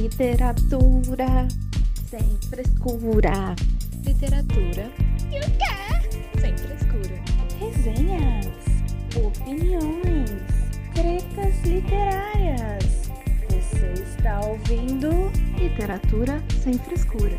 Literatura sem frescura. Literatura e o quê? Sem frescura. Resenhas, opiniões, tretas literárias. Você está ouvindo Literatura sem frescura.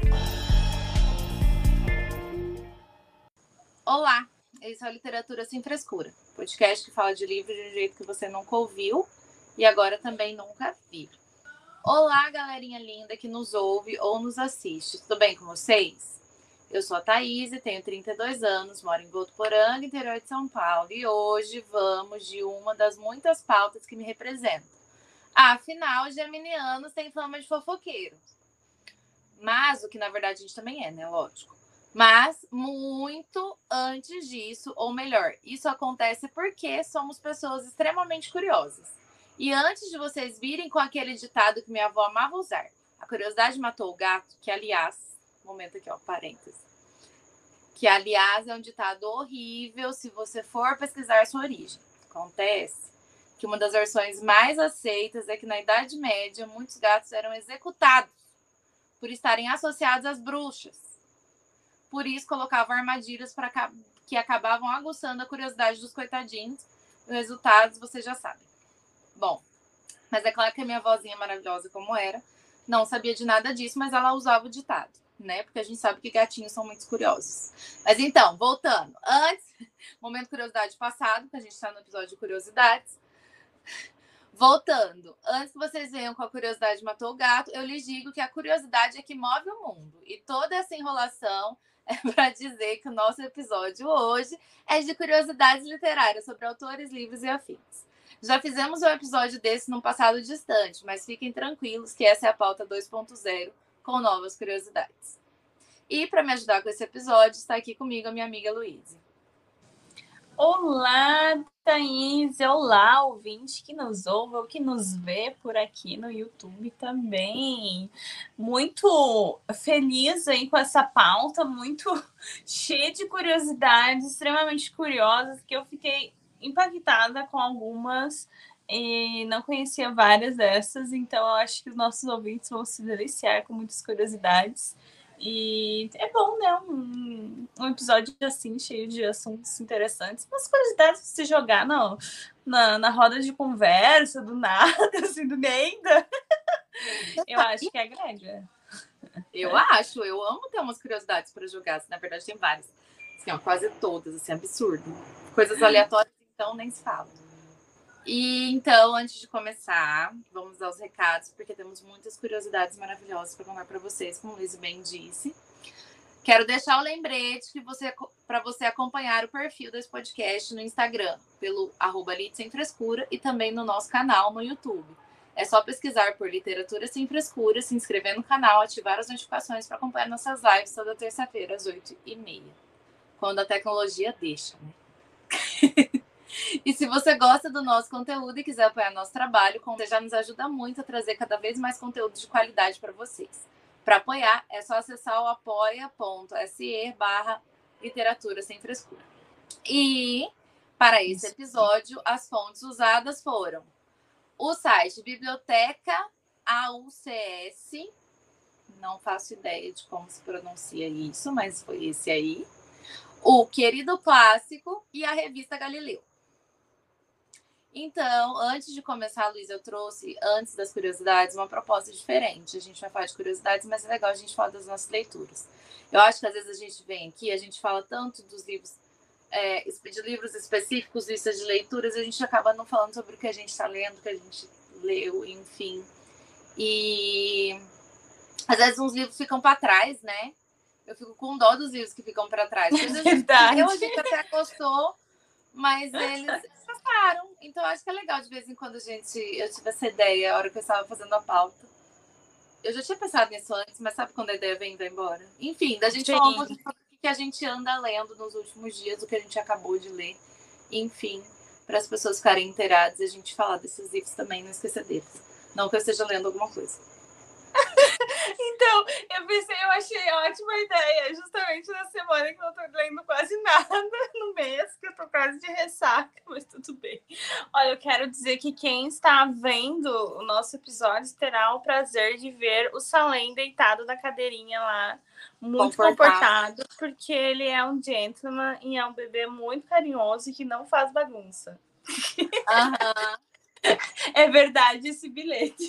Olá, esse é o Literatura Sem Frescura, podcast que fala de livros de um jeito que você nunca ouviu e agora também nunca viu. Olá, galerinha linda que nos ouve ou nos assiste, tudo bem com vocês? Eu sou a Thaís, tenho 32 anos, moro em Votuporanga, interior de São Paulo, e hoje vamos de uma das muitas pautas que me representam. Afinal, geminianos têm fama de fofoqueiro. Mas, o que na verdade a gente também é, né? Lógico. Mas, muito antes disso, ou melhor, isso acontece porque somos pessoas extremamente curiosas. E antes de vocês virem com aquele ditado que minha avó amava usar, a curiosidade matou o gato, que aliás, momento aqui, ó, parênteses, que aliás é um ditado horrível se você for pesquisar sua origem. Acontece que uma das versões mais aceitas é que na Idade Média muitos gatos eram executados por estarem associados às bruxas. Por isso colocavam armadilhas que acabavam aguçando a curiosidade dos coitadinhos. Os resultados vocês já sabem. Bom, mas é claro que a minha vozinha maravilhosa como era, não sabia de nada disso, mas ela usava o ditado, né? Porque a gente sabe que gatinhos são muito curiosos. Mas então, voltando. Antes, momento curiosidade passado, que a gente está no episódio de curiosidades. Voltando, antes que vocês venham com a curiosidade matou o gato, eu lhes digo que a curiosidade é que move o mundo. E toda essa enrolação é para dizer que o nosso episódio hoje é de curiosidades literárias sobre autores, livros e afins. Já fizemos um episódio desse num passado distante, mas fiquem tranquilos que essa é a pauta 2.0 com novas curiosidades. E para me ajudar com esse episódio, está aqui comigo a minha amiga Luísa. Olá, Thaís! Olá, ouvinte que nos ouve ou que nos vê por aqui no YouTube também. Muito feliz aí com essa pauta, muito cheia de curiosidades, extremamente curiosas, que eu fiquei impactada com algumas e não conhecia várias dessas, então eu acho que os nossos ouvintes vão se deliciar com muitas curiosidades. E é bom, né? Um episódio assim, cheio de assuntos interessantes. Umas curiosidades de se jogar na roda de conversa, do nada, assim, do nada. Eu acho que é grande. Eu amo ter umas curiosidades para jogar. Na verdade, tem várias. Assim, ó, quase todas, assim, absurdo. Coisas aleatórias, então, nem se fala. E então, antes de começar, vamos aos recados, porque temos muitas curiosidades maravilhosas para contar para vocês, como o Luiz bem disse. Quero deixar o lembrete para você acompanhar o perfil desse podcast no Instagram, pelo @litsemfrescura e também no nosso canal no YouTube. É só pesquisar por Literatura Sem Frescura, se inscrever no canal, ativar as notificações para acompanhar nossas lives toda terça-feira às 8h30. Quando a tecnologia deixa, né? E se você gosta do nosso conteúdo e quiser apoiar nosso trabalho, você já nos ajuda muito a trazer cada vez mais conteúdo de qualidade para vocês. Para apoiar, é só acessar o apoia.se/literatura sem frescura. E, para esse episódio, as fontes usadas foram o site Biblioteca AUCS, não faço ideia de como se pronuncia isso, mas foi esse aí, o Querido Clássico e a revista Galileu. Então, antes de começar, Luiz, eu trouxe, antes das curiosidades, uma proposta diferente. A gente vai falar de curiosidades, mas é legal a gente falar das nossas leituras. Eu acho que às vezes a gente vem aqui, a gente fala tanto dos livros, de livros específicos, listas de leituras, a gente acaba não falando sobre o que a gente está lendo, o que a gente leu, enfim. E às vezes uns livros ficam para trás, né? Eu fico com dó dos livros que ficam para trás. É verdade. A gente até gostou, mas eles passaram. Então, acho que é legal de vez em quando eu tive essa ideia, a hora que eu estava fazendo a pauta. Eu já tinha pensado nisso antes, mas sabe quando a ideia vem e vai embora? Enfim, da gente falar um pouquinho sobre o que a gente anda lendo nos últimos dias, o que a gente acabou de ler. Enfim, para as pessoas ficarem inteiradas e a gente falar desses livros também, não esquecer deles. Não que eu esteja lendo alguma coisa. Então, eu achei ótima ideia, justamente na semana que eu não tô lendo quase nada, no mês que eu tô quase de ressaca, mas tudo bem. Olha, eu quero dizer que quem está vendo o nosso episódio terá o prazer de ver o Salem deitado na cadeirinha lá, muito comportado, porque ele é um gentleman e é um bebê muito carinhoso e que não faz bagunça. É verdade esse bilhete.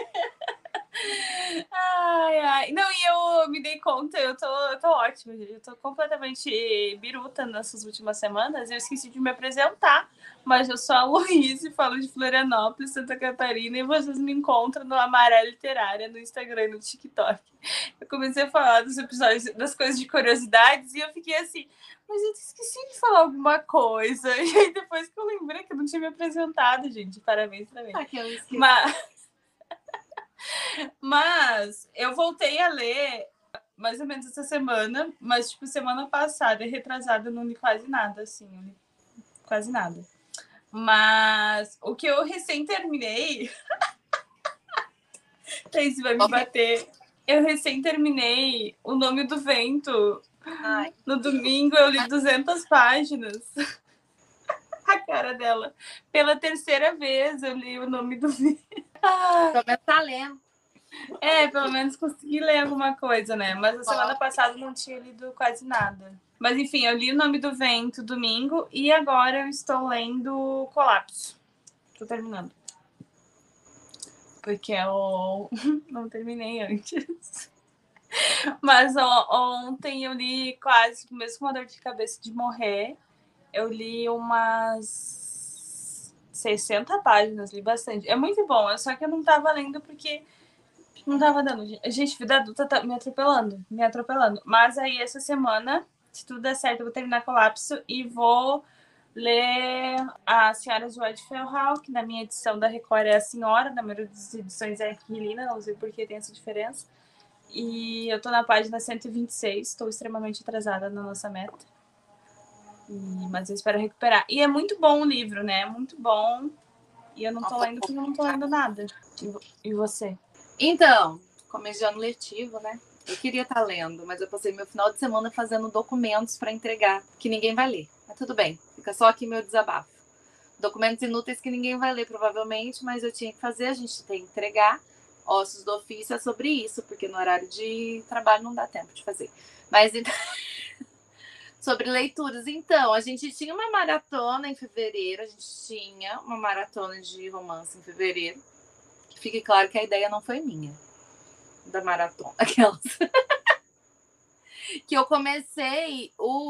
Ai. Não, e eu me dei conta, eu tô ótima, gente. Eu tô completamente biruta nessas últimas semanas. Eu esqueci de me apresentar, mas eu sou a Luísa, falo de Florianópolis, Santa Catarina, e vocês me encontram no Amarela Literária, no Instagram e no TikTok. Eu comecei a falar dos episódios, das coisas de curiosidades, e eu fiquei assim, mas eu esqueci de falar alguma coisa. E aí depois que eu lembrei que eu não tinha me apresentado, gente. Parabéns pra mim. Que eu esqueci. Mas eu voltei a ler mais ou menos essa semana, mas tipo, semana passada e retrasada eu não li quase nada, assim, eu li quase nada. Mas o que eu recém terminei... Thaís vai me bater. Eu recém terminei O Nome do Vento. No domingo eu li 200 páginas. A cara dela. Pela terceira vez eu li O Nome do Vento. Pelo menos tá lendo. Pelo menos consegui ler alguma coisa, né? Mas a semana passada não tinha lido quase nada. Mas enfim, eu li O Nome do Vento domingo e agora eu estou lendo Colapso. Tô terminando. Porque eu não terminei antes. Mas ontem eu li quase, mesmo com uma dor de cabeça de morrer, eu li umas 60 páginas, li bastante. É muito bom, só que eu não tava lendo porque não tava dando. Gente, vida adulta tá me atropelando. Mas aí essa semana, se tudo der certo, eu vou terminar Colapso e vou ler As Senhoras de Whitefell Hall, que na minha edição da Record é a Senhora, na maioria das edições é Aquilina, não sei por que tem essa diferença. E eu tô na página 126, estou extremamente atrasada na nossa meta. Mas eu espero recuperar. E é muito bom o livro, né? É muito bom. E eu não tô lendo porque eu não tô lendo nada. E você? Então, começo de ano letivo, né? Eu queria estar lendo, mas eu passei meu final de semana fazendo documentos para entregar, que ninguém vai ler. Mas tudo bem, fica só aqui meu desabafo. Documentos inúteis que ninguém vai ler, provavelmente, mas eu tinha que fazer, a gente tem que entregar. Ossos do ofício é sobre isso, porque no horário de trabalho não dá tempo de fazer. Mas então... sobre leituras, então, a gente tinha uma maratona em fevereiro, de romance em fevereiro. Que fique claro que a ideia não foi minha, da maratona, aquelas. Que eu comecei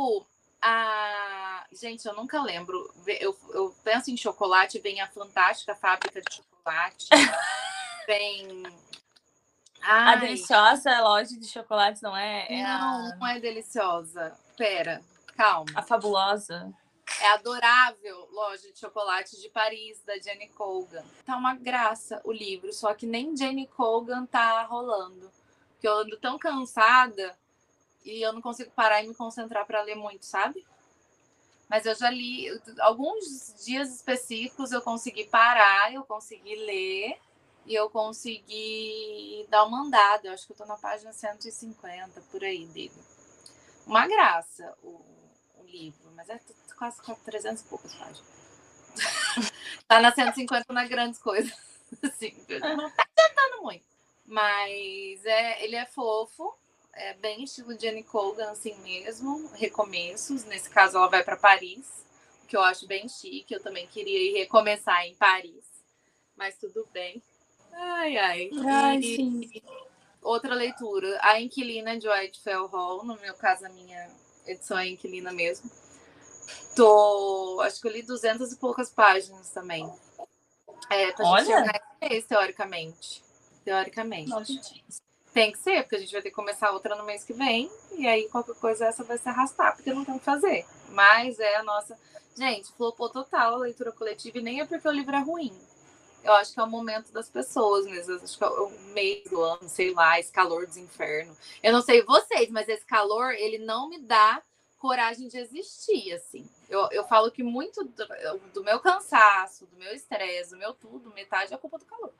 Gente, eu nunca lembro. Eu penso em chocolate, vem a Fantástica Fábrica de Chocolate. Vem... A deliciosa loja de chocolates, não é? Não é deliciosa. Pera, calma. A fabulosa. É Adorável Loja de Chocolate de Paris, da Jenny Colgan. Tá uma graça o livro, só que nem Jenny Colgan tá rolando. Porque eu ando tão cansada e eu não consigo parar e me concentrar para ler muito, sabe? Mas eu já li alguns dias específicos, eu consegui parar, eu consegui ler e eu consegui dar uma andada. Eu acho que eu tô na página 150, por aí, dele. Uma graça o livro, mas é quase 300 e poucas páginas. Tá na 150 na grandes coisas. Assim, não tá adiantando muito. Mas ele é fofo, é bem estilo Jenny Colgan, assim mesmo. Recomeços. Nesse caso, ela vai para Paris, o que eu acho bem chique. Eu também queria ir recomeçar em Paris, mas tudo bem. Ai, sim. Outra leitura, A Inquilina de Whitefell Hall. No meu caso, a minha edição é Inquilina mesmo. Acho que eu li 200 e poucas páginas também. Pra gente chegar esse, teoricamente. Nossa. Tem que ser, porque a gente vai ter que começar outra no mês que vem. E aí qualquer coisa essa vai se arrastar, porque não tem o que fazer. Mas é a nossa... Gente, flopou total a leitura coletiva, e nem é porque o livro é ruim. Eu acho que é o momento das pessoas mesmo. Acho que é o mês do ano, sei lá, esse calor dos infernos. Eu não sei vocês, mas esse calor, ele não me dá coragem de existir, assim. Eu falo que muito do meu cansaço, do meu estresse, do meu tudo, metade é culpa do calor.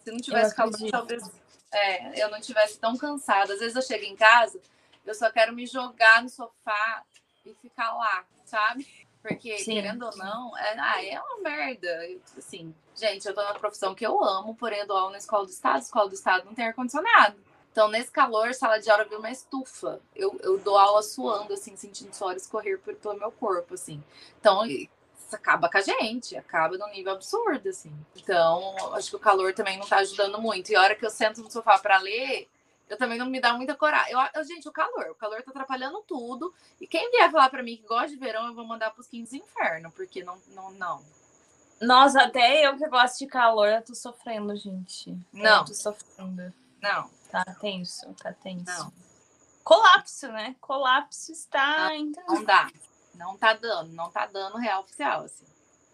Se não tivesse calor, talvez eu não tivesse tão cansada. Às vezes eu chego em casa, eu só quero me jogar no sofá e ficar lá, sabe? Porque, sim, querendo ou não, é uma merda. Assim, gente, eu tô numa profissão que eu amo, porém eu dou aula na escola do estado. Escola do estado não tem ar-condicionado. Então, nesse calor, sala de aula vira uma estufa. Eu dou aula suando, assim, sentindo suor escorrer pelo meu corpo, assim. Então, isso acaba com a gente, acaba num nível absurdo, assim. Então, acho que o calor também não tá ajudando muito. E a hora que eu sento no sofá para ler, eu também não me dá muita coragem. Gente, o calor tá atrapalhando tudo. E quem vier falar para mim que gosta de verão, eu vou mandar pros quintos inferno, porque não. Nossa, até eu que gosto de calor, eu tô sofrendo, gente. Não. Eu tô sofrendo. Não. Tá tenso. Não. Colapso, né? Colapso está... Não dá. Não tá dando real oficial, assim.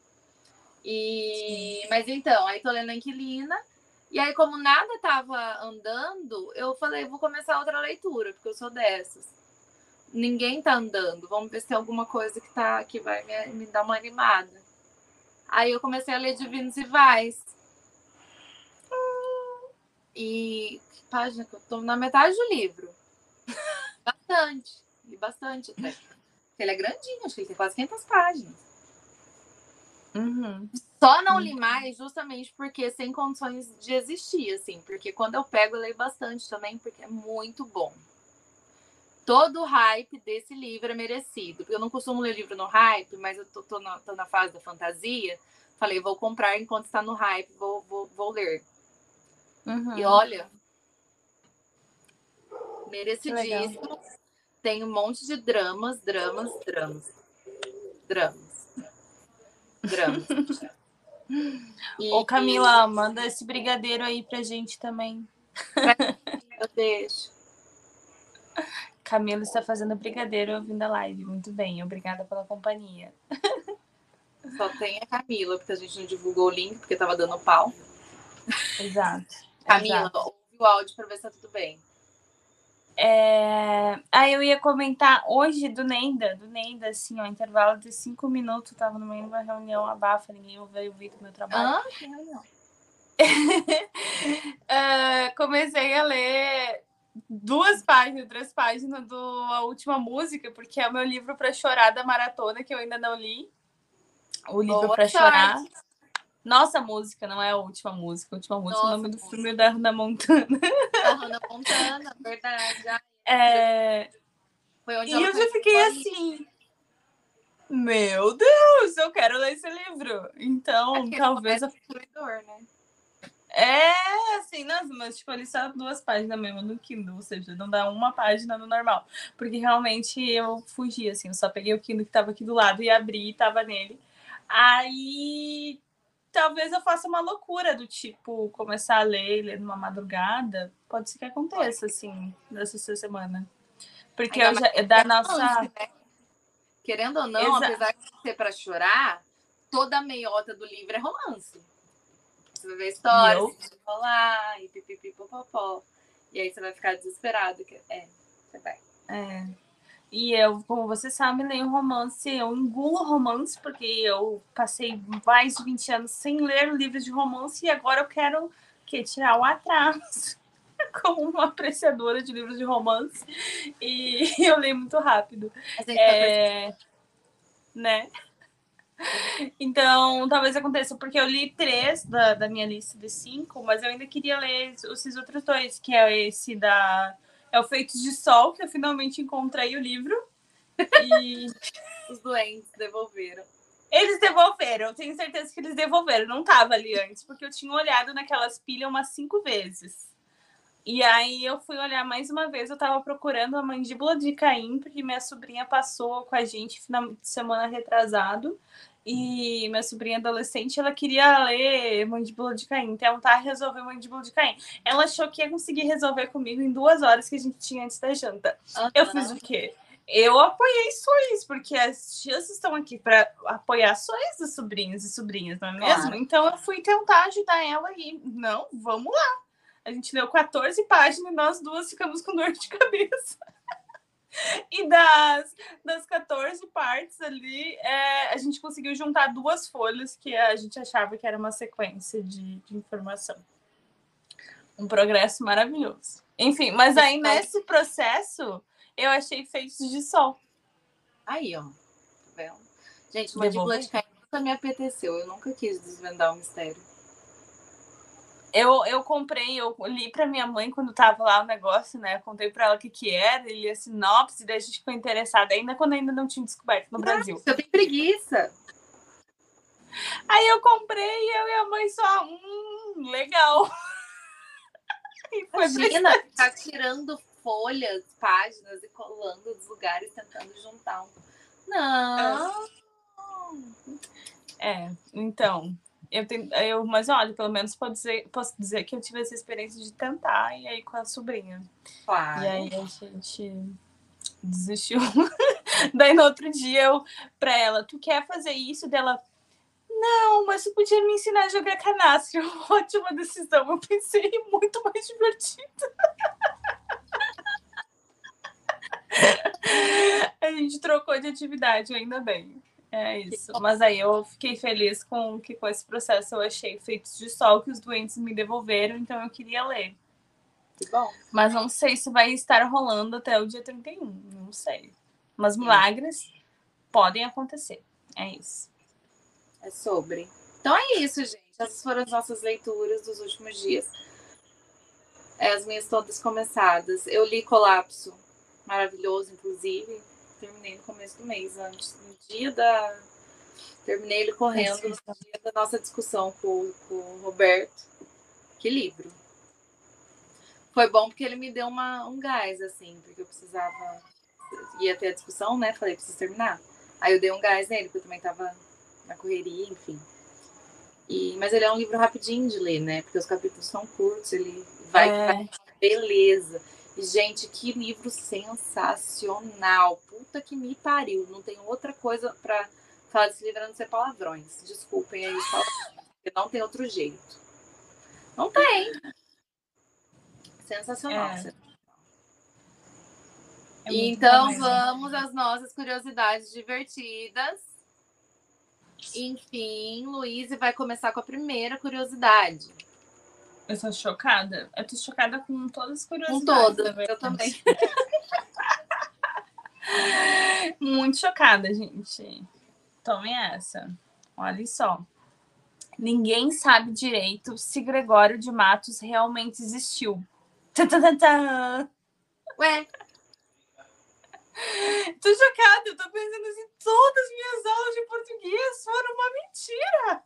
Mas então, aí tô lendo a Inquilina. E aí, como nada tava andando, eu falei, vou começar outra leitura, porque eu sou dessas. Ninguém tá andando. Vamos ver se tem alguma coisa que vai me dar uma animada. Aí eu comecei a ler Divinos Rivais. E que página que eu tô? Na metade do livro. Bastante até. Ele é grandinho, acho que ele tem quase 500 páginas. Uhum. Só não li mais justamente porque sem condições de existir, assim. Porque quando eu pego, eu leio bastante também, porque é muito bom. Todo o hype desse livro é merecido. Eu não costumo ler livro no hype, mas eu tô na fase da fantasia. Falei, vou comprar enquanto está no hype, vou ler. Uhum. E olha, merecidíssimo. Tem um monte de dramas. Ô, Camila, manda esse brigadeiro aí pra gente também. Eu deixo. Camila está fazendo brigadeiro ouvindo a live. Muito bem, obrigada pela companhia. Só tem a Camila, porque a gente não divulgou o link, porque tava dando pau. Exato. Camila, ouve o áudio pra ver se tá tudo bem. Eu ia comentar hoje do Nenda, assim, ó, intervalo de 5 minutos, tava no meio de uma reunião abafa, ninguém veio ouvir do meu trabalho. Que reunião? Comecei a ler 2 páginas, 3 páginas A Última Música, porque é o meu livro para chorar da maratona, que eu ainda não li. O livro para chorar. Nossa música, não é A Última Música. A Última Música é o nome do filme da Hannah Montana. Da Hannah Montana, verdade. Foi onde eu já fiquei assim, meu Deus, eu quero ler esse livro. Então, talvez... né? Assim, mas tipo, ali só 2 páginas mesmo no Kindle, ou seja, não dá uma página no normal. Porque realmente eu fugi, assim, eu só peguei o Kindle que tava aqui do lado e abri e tava nele. Aí... Talvez eu faça uma loucura do tipo, começar a ler numa madrugada. Pode ser que aconteça, assim, nessa semana. Porque eu já, da nossa... Né? Querendo ou não, apesar de ser para chorar, toda a meiota do livro é romance. Você vai ver a história, você vai rolar, e pipipipopopó. E aí você vai ficar desesperado. Você vai. E eu, como você sabe, leio romance, eu engulo romance, porque eu passei mais de 20 anos sem ler livros de romance e agora eu quero tirar o atraso como uma apreciadora de livros de romance. E eu leio muito rápido. Né? Então, talvez aconteça, porque eu li 3 da minha lista de 5, mas eu ainda queria ler esses outros 2, que é esse é o Feitos de Sol, que eu finalmente encontrei o livro. E os doentes devolveram. Eles devolveram, eu tenho certeza que eles devolveram. Não tava ali antes, porque eu tinha olhado naquelas pilhas umas 5 vezes. E aí eu fui olhar mais uma vez, eu tava procurando a Mandíbula de Caim, porque minha sobrinha passou com a gente final de semana retrasado. E minha sobrinha adolescente, ela queria ler Mandíbula de Caim, tentar resolver Mandíbula de Caim. Ela achou que ia conseguir resolver comigo em 2 horas que a gente tinha antes da janta. Eu fiz o quê? Eu apoiei Sois, porque as tias estão aqui para apoiar Sois dos sobrinhos e sobrinhas, não é mesmo? Claro. Então eu fui tentar ajudar ela e, não, vamos lá. A gente leu 14 páginas e nós 2 ficamos com dor de cabeça. E das 14 partes ali, a gente conseguiu juntar 2 folhas que a gente achava que era uma sequência de informação. Um progresso maravilhoso. Enfim, mas aí nesse processo, eu achei Feitos de Sol. Aí, ó. Tá vendo? Gente, Mandíbula de Caim nunca me apeteceu. Eu nunca quis desvendar o mistério. Eu comprei, eu li pra minha mãe quando tava lá o negócio, né? Contei pra ela o que era, e li a sinopse, daí a gente ficou interessada, ainda quando ainda não tinha descoberto no Brasil. Eu tenho preguiça. Aí eu comprei e eu e a mãe só, legal. E foi Imagina, tá tirando folhas, páginas e colando dos lugares, tentando juntar um. Não. Então, mas olha, pelo menos posso dizer que eu tive essa experiência de tentar, e aí com a sobrinha. Claro. E aí a gente desistiu. Daí no outro dia eu, pra ela, tu quer fazer isso? Dela, não, mas tu podia me ensinar a jogar canastra. Ótima decisão. Eu pensei muito mais divertido. A gente trocou de atividade, ainda bem. É isso. Mas aí eu fiquei feliz com esse processo eu achei Feitos de Sol, que os doentes me devolveram, então eu queria ler. Que bom. Mas não sei se vai estar rolando até o dia 31. Não sei. Mas milagres podem acontecer. É isso. É sobre. Então é isso, gente. Essas foram as nossas leituras dos últimos dias. As minhas todas começadas. Eu li Colapso. Maravilhoso, inclusive. Terminei no começo do mês, antes. No dia da... Terminei ele correndo no dia da nossa discussão com o Roberto. Que livro. Foi bom porque ele me deu um gás, assim. Porque eu precisava... Ia ter a discussão, né? Falei, preciso terminar. Aí eu dei um gás nele, porque eu também tava na correria, enfim. Mas ele é um livro rapidinho de ler, né? Porque os capítulos são curtos, ele vai beleza. E, gente, que livro sensacional. Puta que me pariu. Não tem outra coisa pra falar desse livro a não ser palavrões. Desculpem aí, porque não tem outro jeito. Não tem. Sensacional. Então, vamos às nossas curiosidades divertidas. Enfim, Luísa vai começar com a primeira curiosidade. Eu tô chocada. Eu tô chocada com todas as curiosidades. Com todas, eu também. Muito chocada, gente. Tomem essa. Olha só. Ninguém sabe direito se Gregório de Matos realmente existiu. Ué? Tô chocada, eu tô pensando assim, todas as minhas aulas de português foram uma mentira.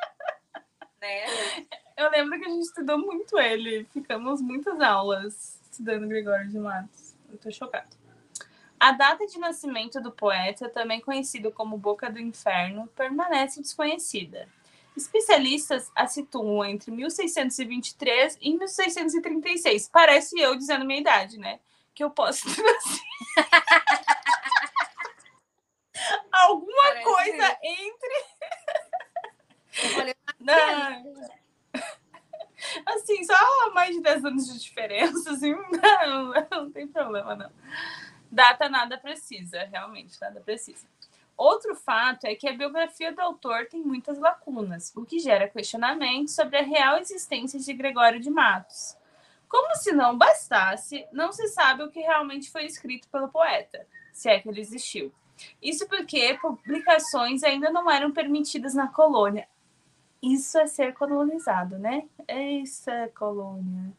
Né? Eu lembro que a gente estudou muito ele. Ficamos muitas aulas estudando Gregório de Matos. Eu tô chocada. A data de nascimento do poeta, também conhecido como Boca do Inferno, permanece desconhecida. Especialistas a situam entre 1623 e 1636. Parece eu dizendo minha idade, né? Que eu posso ter nascido. Alguma parece coisa entre... Não. Assim, só mais de 10 anos de diferença, assim, não tem problema, não. Data nada precisa, realmente, nada precisa. Outro fato é que a biografia do autor tem muitas lacunas, o que gera questionamentos sobre a real existência de Gregório de Matos. Como se não bastasse, não se sabe o que realmente foi escrito pelo poeta, se é que ele existiu. Isso porque publicações ainda não eram permitidas na colônia. Isso é ser colonizado, né? Isso é colônia.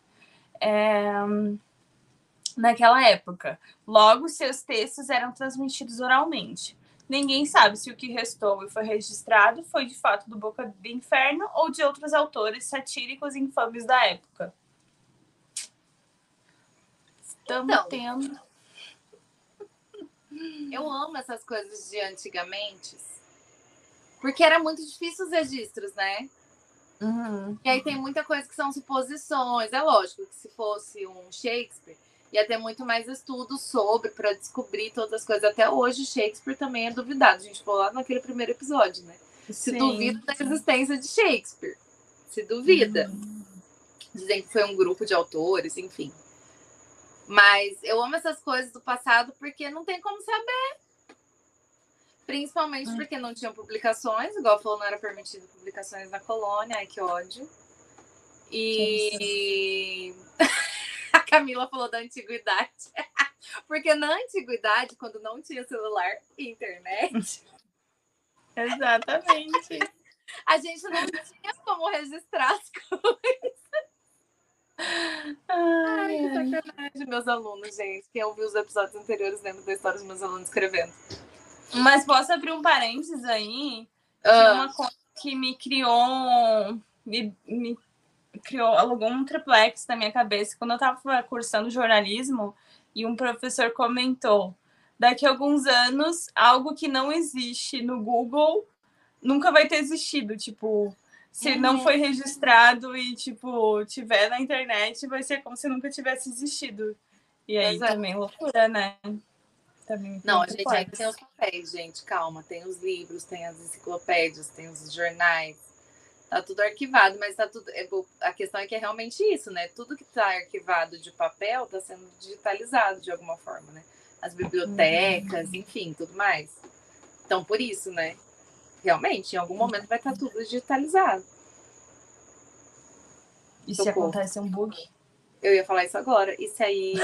Naquela época. Logo, seus textos eram transmitidos oralmente. Ninguém sabe se o que restou e foi registrado foi de fato do Boca do Inferno ou de outros autores satíricos e infames da época. Estamos tendo... Eu amo essas coisas de antigamente, porque era muito difícil os registros, né? Uhum. E aí tem muita coisa que são suposições. É lógico que se fosse um Shakespeare, ia ter muito mais estudo sobre, para descobrir todas as coisas. Até hoje, Shakespeare também é duvidado. A gente falou lá naquele primeiro episódio, né? Se duvida da existência de Shakespeare. Se duvida. Dizem que foi um grupo de autores, enfim. Mas eu amo essas coisas do passado porque não tem como saber. Principalmente porque não tinham publicações. Igual falou, não era permitido publicações na colônia. Ai, que ódio. E a Camila falou da antiguidade. Porque na antiguidade, quando não tinha celular e internet... Exatamente. A gente não tinha como registrar as coisas. Ai, que sacanagem, meus alunos, gente. Quem ouviu os episódios anteriores lembra da história dos meus alunos escrevendo. Mas posso abrir um parênteses aí? Que uma coisa que me criou... Me criou, alugou um triplex na minha cabeça. Quando eu estava cursando jornalismo, e um professor comentou: daqui a alguns anos, algo que não existe no Google nunca vai ter existido. Tipo, se não foi registrado e, tipo, tiver na internet, vai ser como se nunca tivesse existido. E aí também loucura, né? Também não, a gente ainda tem os papéis, gente. Calma, tem os livros, tem as enciclopédias, tem os jornais. Tá tudo arquivado, mas tá tudo... A questão é que é realmente isso, né? Tudo que tá arquivado de papel tá sendo digitalizado de alguma forma, né? As bibliotecas, enfim, tudo mais. Então, por isso, né? Realmente, em algum momento vai estar tudo digitalizado. E se acontece um bug? Eu ia falar isso agora. E se aí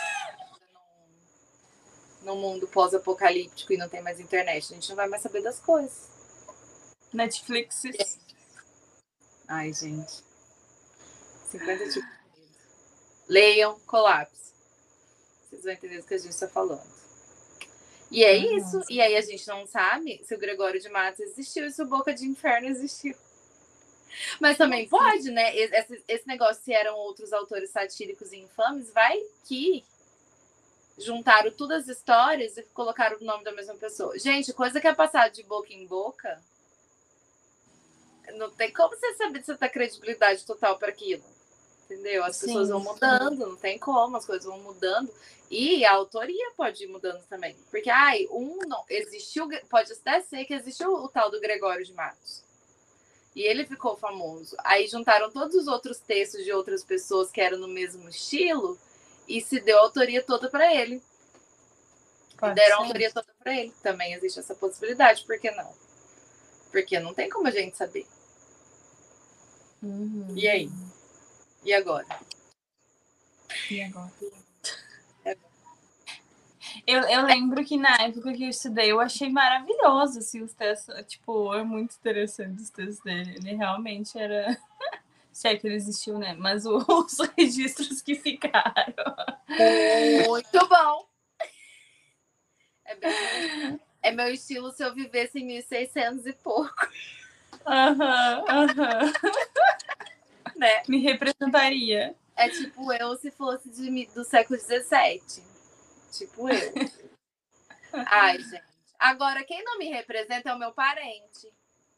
no mundo pós-apocalíptico e não tem mais internet? A gente não vai mais saber das coisas. Netflix... Ai, gente. 50 tipos de medo. Leiam Colapso. Vocês vão entender do que a gente está falando. E é isso. E aí a gente não sabe se o Gregório de Matos existiu e se o Boca de Inferno existiu. Mas também pode, né? Esse negócio, se eram outros autores satíricos e infames, vai que juntaram todas as histórias e colocaram o nome da mesma pessoa. Gente, coisa que é passada de boca em boca... Não tem como você saber se você tá credibilidade total para aquilo. Entendeu? As pessoas vão mudando, não tem como, as coisas vão mudando. E a autoria pode ir mudando também. Porque, não existiu, pode até ser que existiu o tal do Gregório de Matos. E ele ficou famoso. Aí juntaram todos os outros textos de outras pessoas que eram no mesmo estilo e se deu a autoria toda para ele. E deram a autoria toda para ele. Também existe essa possibilidade, por que não? Porque não tem como a gente saber. E aí? E agora? Eu lembro que na época que eu estudei, eu achei maravilhoso assim, os textos. Tipo, é muito interessante os textos dele. Ele realmente era... Se é que ele existiu, né? Mas os registros que ficaram. Muito bom! É meu estilo se eu vivesse em 1600 e pouco. Né? Me representaria. É tipo eu se fosse do século XVII. Tipo eu. Ai, gente. Agora, quem não me representa é o meu parente.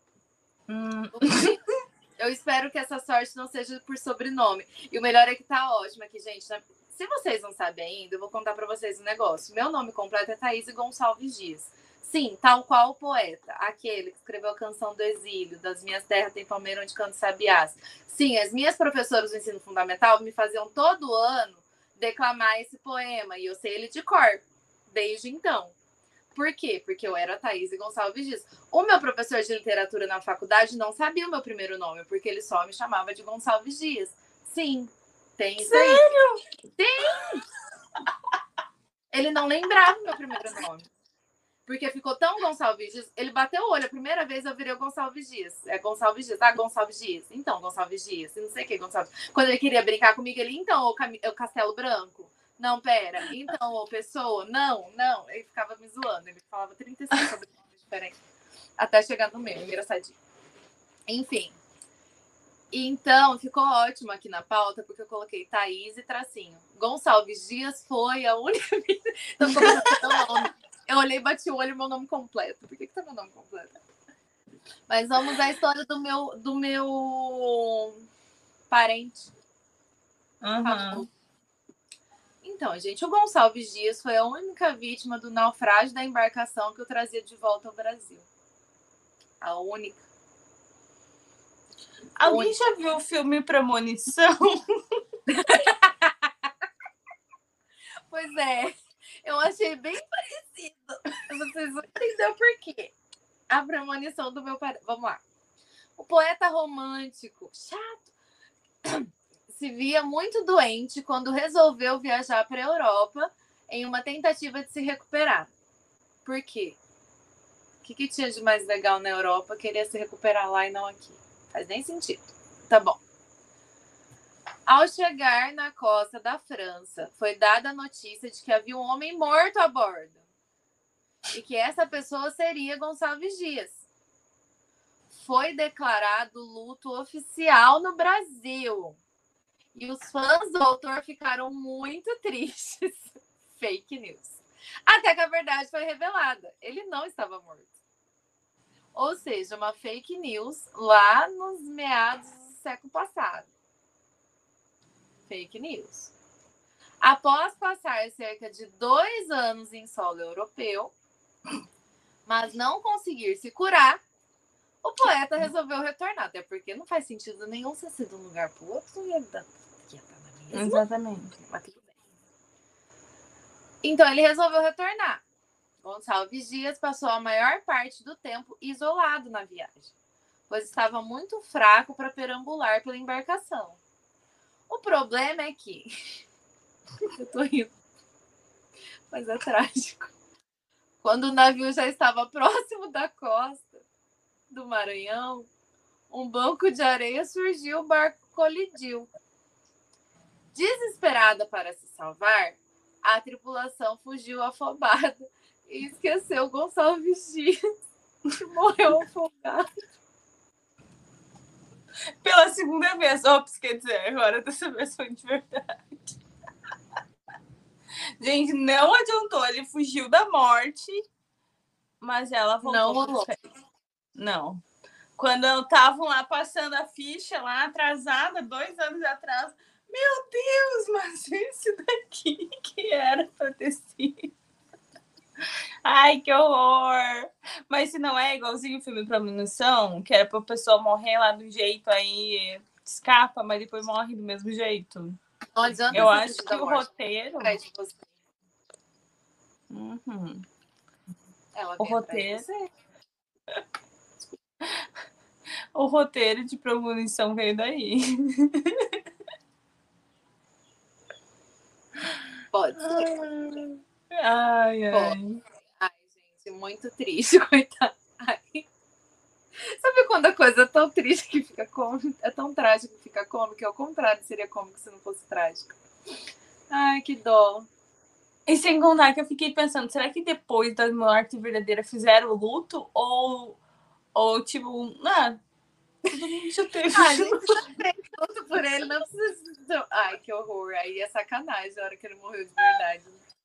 Eu espero que essa sorte não seja por sobrenome. E o melhor é que tá ótimo aqui, gente. Se vocês não sabem ainda, eu vou contar pra vocês um negócio. Meu nome completo é Thaís Gonçalves Dias. Sim, tal qual o poeta, aquele que escreveu a canção do exílio, das minhas terras tem palmeira onde canto sabiás. Sim, as minhas professoras do ensino fundamental me faziam todo ano declamar esse poema, e eu sei ele de cor, desde então. Por quê? Porque eu era Thaís Gonçalves Dias. O meu professor de literatura na faculdade não sabia o meu primeiro nome, porque ele só me chamava de Gonçalves Dias. Sim, tem isso aí. Sério? Tem! Ele não lembrava o meu primeiro nome. Porque ficou tão Gonçalves Dias. Ele bateu o olho. A primeira vez eu virei o Gonçalves Dias. É Gonçalves Dias. Gonçalves Dias. Então, Gonçalves Dias. E não sei o que, Gonçalves. Quando ele queria brincar comigo, ele, então, o Castelo Branco. Não, pera. Então, ô Pessoa. Não. Ele ficava me zoando. Ele falava 35 sobre nomes diferentes. Até chegar no meu. Engraçadinho. Enfim. Então, ficou ótimo aqui na pauta, porque eu coloquei Thaís e tracinho. Gonçalves Dias foi a única... Então, como eu olhei e bati o olho e meu nome completo. Por que tá meu nome completo? Mas vamos à história do meu parente. Então, gente, o Gonçalves Dias foi a única vítima do naufrágio da embarcação que eu trazia de volta ao Brasil. A única. Alguém já viu o filme Premonição? Pois é. Eu achei bem parecido. Vocês vão entender por quê. A premonição do meu parente. Vamos lá. O poeta romântico, chato, se via muito doente quando resolveu viajar para a Europa em uma tentativa de se recuperar. Por quê? O que tinha de mais legal na Europa? Queria se recuperar lá e não aqui. Faz nem sentido. Tá bom. Ao chegar na costa da França, foi dada a notícia de que havia um homem morto a bordo e que essa pessoa seria Gonçalves Dias. Foi declarado luto oficial no Brasil. E os fãs do autor ficaram muito tristes. Fake news. Até que a verdade foi revelada. Ele não estava morto. Ou seja, uma fake news lá nos meados do século passado. Fake news. Após passar cerca de 2 anos em solo europeu, mas não conseguir se curar, o poeta resolveu retornar. Até porque não faz sentido nenhum você ser de um lugar para o outro e ia estar na mesma. Exatamente. Mas tudo bem. Então ele resolveu retornar. Gonçalves Dias passou a maior parte do tempo isolado na viagem, pois estava muito fraco para perambular pela embarcação. O problema é que... Eu tô rindo. Mas é trágico. Quando o navio já estava próximo da costa do Maranhão, um banco de areia surgiu, o barco colidiu. Desesperada para se salvar, a tripulação fugiu afobada e esqueceu Gonçalves Dias, que morreu afogado. Pela segunda vez. Ops, quer dizer, agora dessa vez foi de verdade. Gente, não adiantou. Ele fugiu da morte, mas ela voltou. Não. Quando estavam lá passando a ficha, lá atrasada, 2 anos atrás, meu Deus, mas esse daqui que era pra ter sido. Ai, que horror! Mas se não é igualzinho o filme Premonição, que era pra pessoa morrer lá do jeito, aí escapa, mas depois morre do mesmo jeito. Não adianta. Eu acho que o roteiro... Uhum. O roteiro... O roteiro de Premonição veio daí. Pode ser. Ai. Ai, gente, muito triste, coitada. Ai. Sabe quando a coisa é tão triste que fica cômica? É tão trágico que fica cômico? É o contrário, seria cômico se não fosse trágico. Ai, que dó. E sem contar que eu fiquei pensando, será que depois da morte verdadeira fizeram o luto? Ou tipo, todo mundo já teve. A gente já fez luto por ele, não precisa... Ai, que horror. Aí é sacanagem a hora que ele morreu de verdade.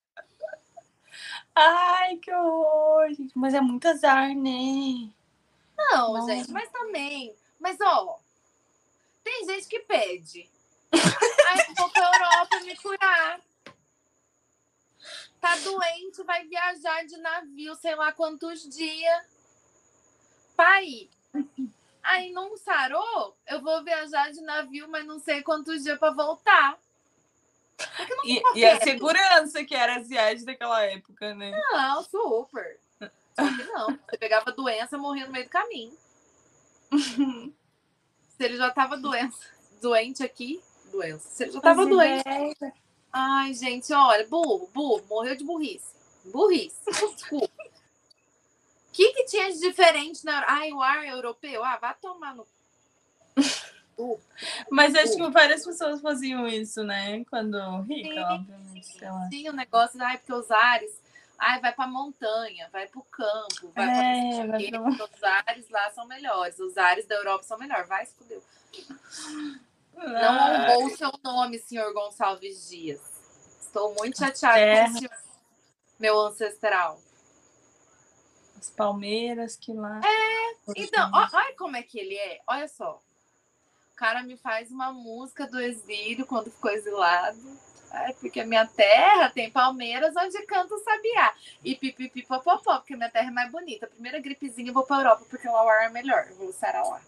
Ai, que horror, gente. Mas é muito azar, né? Não, Nossa. gente, mas também... Mas, ó, tem gente que pede. Ai, eu vou pra Europa me curar. Tá doente, vai viajar de navio, sei lá quantos dias. Pai, aí não sarou? Eu vou viajar de navio, mas não sei quantos dias pra voltar. E a segurança que era as viagens daquela época, né? Não, super. Só que não. Você pegava doença, morria no meio do caminho. Se ele já tava doente aqui, doença. Se ele já tava doente. Ai, gente, olha, burro, morreu de burrice. Desculpa. O que tinha de diferente na... Ai, o ar europeu? Vai tomar no... Mas acho que várias pessoas faziam isso, né? Quando rica, obviamente. Tinha um negócio, porque os ares... vai pra montanha, vai pro campo, vai pra... Os ares lá são melhores. Os ares da Europa são melhores. Vai, se fudeu. Não honrou o seu nome, senhor Gonçalves Dias. Estou muito chateada com esse meu ancestral. As palmeiras que lá... Então, olha como é que ele é. Olha só. O cara me faz uma música do exílio quando ficou exilado. Porque a minha terra tem palmeiras onde canta o sabiá. E pipipipopopó, porque minha terra é mais bonita. A primeira gripezinha eu vou pra Europa, porque lá o ar é melhor. Eu vou sarar lá.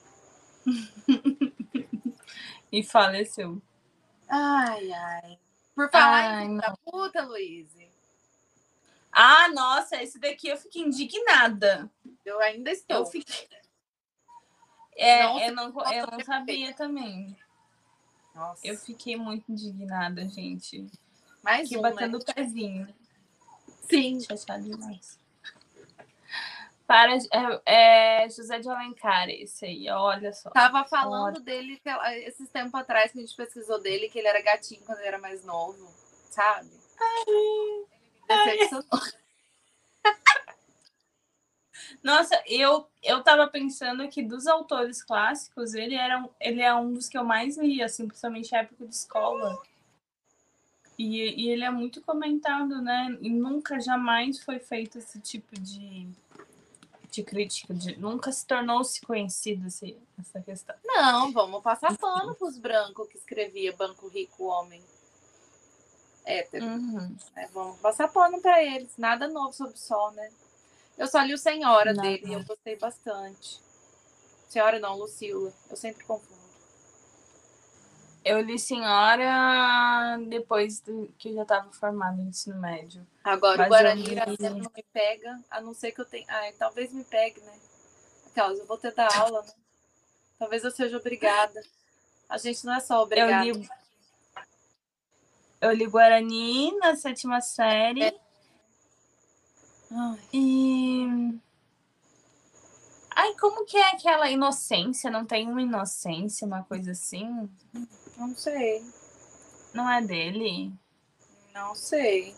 E faleceu. Ai. Por falar em da puta, Luíse. Nossa, esse daqui eu fiquei indignada. Eu ainda estou. Eu não sabia também. Nossa. Eu fiquei muito indignada, gente. Mais Fiquei um, batendo né? o pezinho. Sim. Chateada demais. José de Alencar, esse aí, olha só. Tava falando dele esses tempos atrás que a gente pesquisou dele, que ele era gatinho quando ele era mais novo, sabe? Ele me decepcionou. Nossa, eu tava pensando que dos autores clássicos, ele é um dos que eu mais li, assim, principalmente na época de escola. E ele é muito comentado, né? E nunca, jamais foi feito esse tipo de crítica, nunca se tornou-se conhecido essa questão. Não, vamos passar pano pros brancos que escrevia Banco Rico Homem Hétero. Uhum. Vamos passar pano para eles. Nada novo sob o sol, né? Eu só li o Senhora dele e eu gostei bastante. Senhora não, Lucila. Eu sempre confundo. Eu li Senhora depois que eu já estava formada no ensino médio. Agora, mas o Guarani Iracema não me pega, a não ser que eu tenha... talvez me pegue, né? Aquelas, eu vou ter da aula, né? Talvez eu seja obrigada. A gente não é só obrigada. Eu li Guarani na 7ª série. E... Ai, como que é aquela inocência? Não tem uma inocência, uma coisa assim? Não sei. Não é dele? Não sei.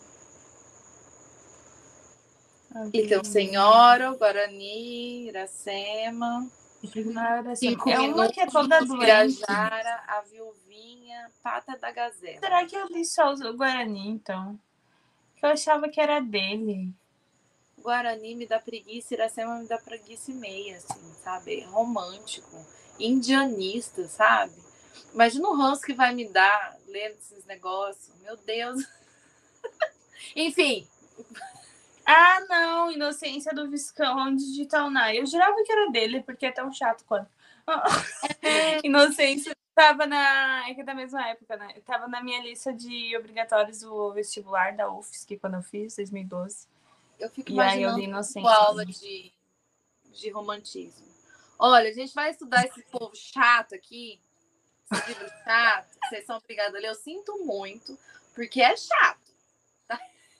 Então, Senhora, Guarani, Iracema. É uma que é toda doente. Pirajara, a Viuvinha, Pata da Gazela. Será que eu li só o Guarani, então? Eu achava que era dele. Guarani me dá preguiça, Iracema me dá preguiça e meia, assim, sabe? Romântico, indianista, sabe? Imagina o ranço que vai me dar lendo esses negócios. Meu Deus. Enfim. Ah, não. Inocência do Visconde de Tauná. Eu jurava que era dele, porque é tão chato quanto. Inocência tava é que é da mesma época, né? Tava na minha lista de obrigatórios do vestibular da UFSC, quando eu fiz, 2012. Eu fico imaginando Inocência, aula de romantismo. Olha, a gente vai estudar esse povo chato aqui, esse livro chato, que vocês são obrigados a ler. Eu sinto muito, porque é chato. Tá?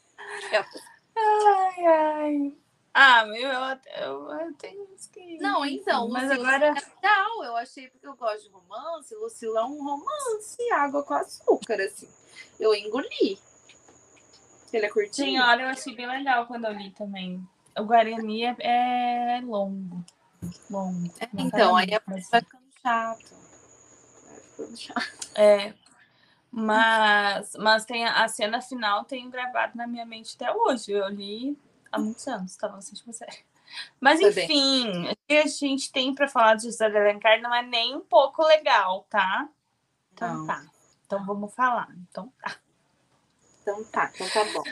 Ai. Ah, eu tenho que... Não, então, mas Lucila agora... é legal. Eu achei, porque eu gosto de romance. Lucila é um romance, água com açúcar, assim. Eu engoli. Ele é curtinho? Senhora, eu achei bem legal quando eu li também. O Guarani é longo. Então, aí vai ficando chato. Mas tem a cena final, tenho gravado na minha mente até hoje. Eu li há muitos anos, estava na 7ª série. Mas enfim, o que a gente tem para falar de José de Alencar não é nem um pouco legal, tá? Então não. Tá. Então vamos falar. Então tá bom.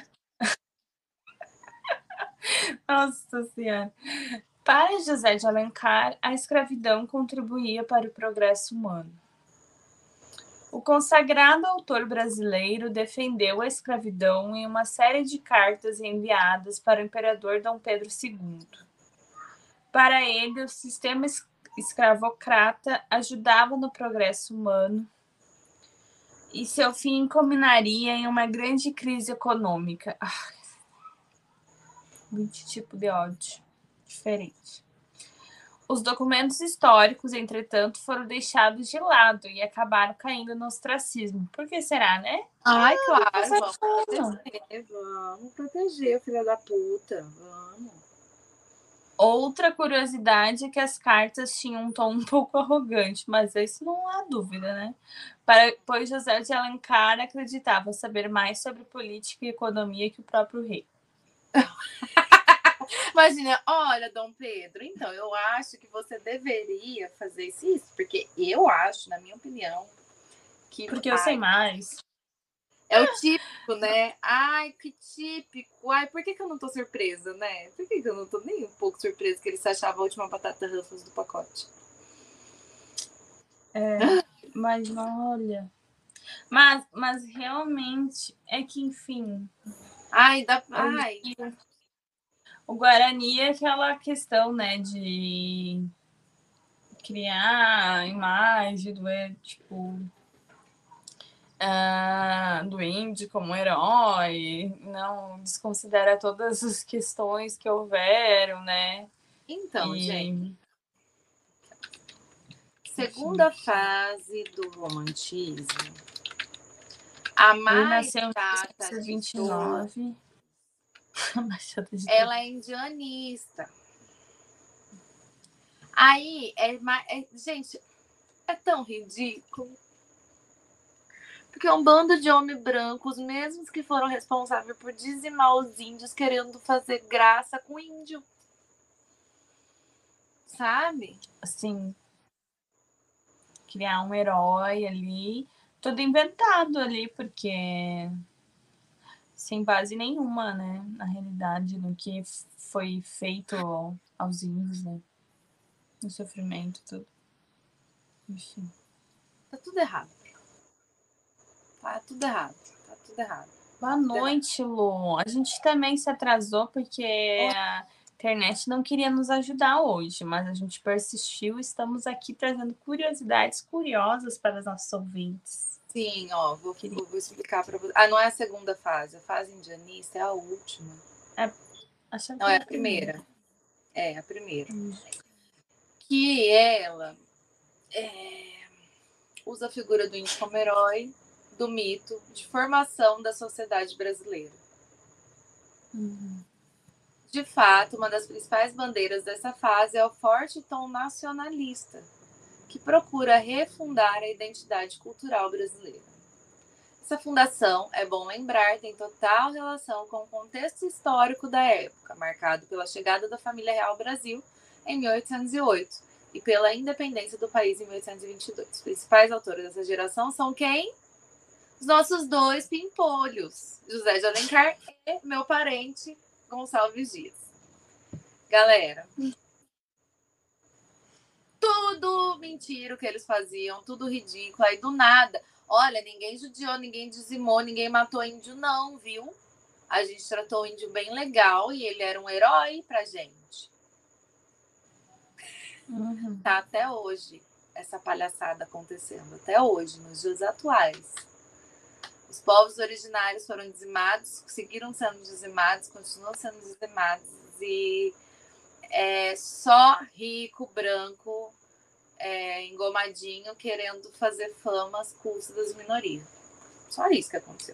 Nossa Senhora. Para José de Alencar, a escravidão contribuía para o progresso humano. O consagrado autor brasileiro defendeu a escravidão em uma série de cartas enviadas para o imperador Dom Pedro II. Para ele, o sistema escravocrata ajudava no progresso humano e seu fim culminaria em uma grande crise econômica. 20 tipos de ódio diferente. Os documentos históricos, entretanto, foram deixados de lado e acabaram caindo no ostracismo. Por que será, né? Ai, claro, vamos proteger, filha da puta, vamos. Outra curiosidade é que as cartas tinham um tom um pouco arrogante, mas isso não há dúvida, né? Pois José de Alencar acreditava saber mais sobre política e economia que o próprio rei. Imagina, olha, Dom Pedro, então eu acho que você deveria fazer isso, porque eu acho, na minha opinião, que... Porque eu sei mais. É o típico, né? Ai, que típico. Ai, por que eu não tô surpresa, né? Por que eu não tô nem um pouco surpresa que ele se achava a última batata Ruffles do pacote? Mas olha... Mas realmente é que, enfim... Ai, o Guarani é aquela questão, né, de criar imagem do tipo do índio como herói, não desconsidera todas as questões que houveram, né? Então, gente, segunda fase do romantismo, a mais chata de 29. Ela é indianista. Aí, gente, é tão ridículo. Porque é um bando de homens brancos, os mesmos que foram responsáveis por dizimar os índios, querendo fazer graça com índio. Sabe? Assim, criar um herói ali, todo inventado ali, porque sem base nenhuma, né? Na realidade, no que foi feito aos índios, né? No sofrimento, tudo. Enfim. Tá tudo errado. Tá tudo errado. Tá tudo errado. Boa noite, Lu. A gente também se atrasou porque a internet não queria nos ajudar hoje, mas a gente persistiu e estamos aqui trazendo curiosidades curiosas para os nossos ouvintes. Sim, ó, vou explicar para você. Não é a segunda fase. A fase indianista é a última. Não, é a primeira. É a primeira. Que ela usa a figura do índio como herói do mito de formação da sociedade brasileira. De fato, uma das principais bandeiras dessa fase é o forte tom nacionalista, que procura refundar a identidade cultural brasileira. Essa fundação, é bom lembrar, tem total relação com o contexto histórico da época, marcado pela chegada da família real ao Brasil em 1808 e pela independência do país em 1822. Os principais autores dessa geração são quem? Os nossos dois pimpolhos, José de Alencar e meu parente Gonçalves Dias. Galera, tudo mentira o que eles faziam, tudo ridículo. Aí do nada, olha, ninguém judiou, ninguém dizimou, ninguém matou índio não, viu? A gente tratou o índio bem legal e ele era um herói pra gente. Tá até hoje essa palhaçada acontecendo, até hoje, nos dias atuais. Os povos originários foram dizimados, seguiram sendo dizimados, continuam sendo dizimados e só rico, branco, engomadinho, querendo fazer fama às custas das minorias. Só isso que aconteceu.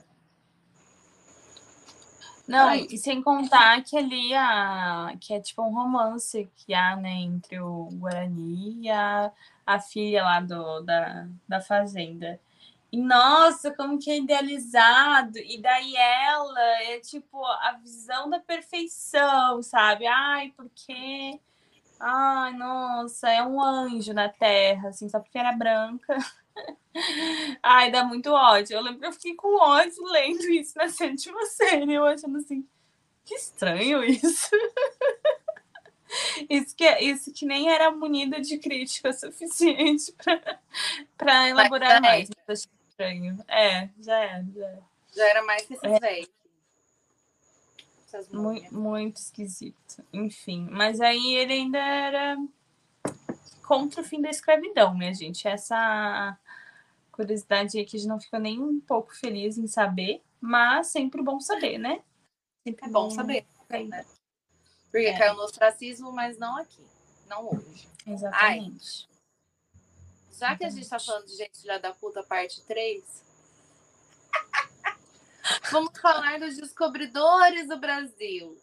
Não, e sem contar que ali que é tipo um romance que há, né, entre o Guarani e a filha lá da fazenda. E, nossa, como que é idealizado. E daí ela é, tipo, a visão da perfeição, sabe? Ai, porque... Ai, nossa, é um anjo na Terra, assim, só porque era branca. Ai, dá muito ódio. Eu lembro que eu fiquei com ódio lendo isso na 7ª série. Eu achando assim, que estranho isso. Isso que nem era munido de crítica suficiente para elaborar mais. Mas estranho. Já era mais que esses velhos. Muito esquisito. Enfim, mas aí ele ainda era contra o fim da escravidão, né, gente? Essa curiosidade aí que a gente não ficou nem um pouco feliz em saber, mas sempre bom saber, né? Sempre bom saber, né? Porque caiu no ostracismo, mas não aqui, não hoje. Exatamente. Já que a gente tá falando de gente filha da puta, parte 3, vamos falar dos descobridores do Brasil.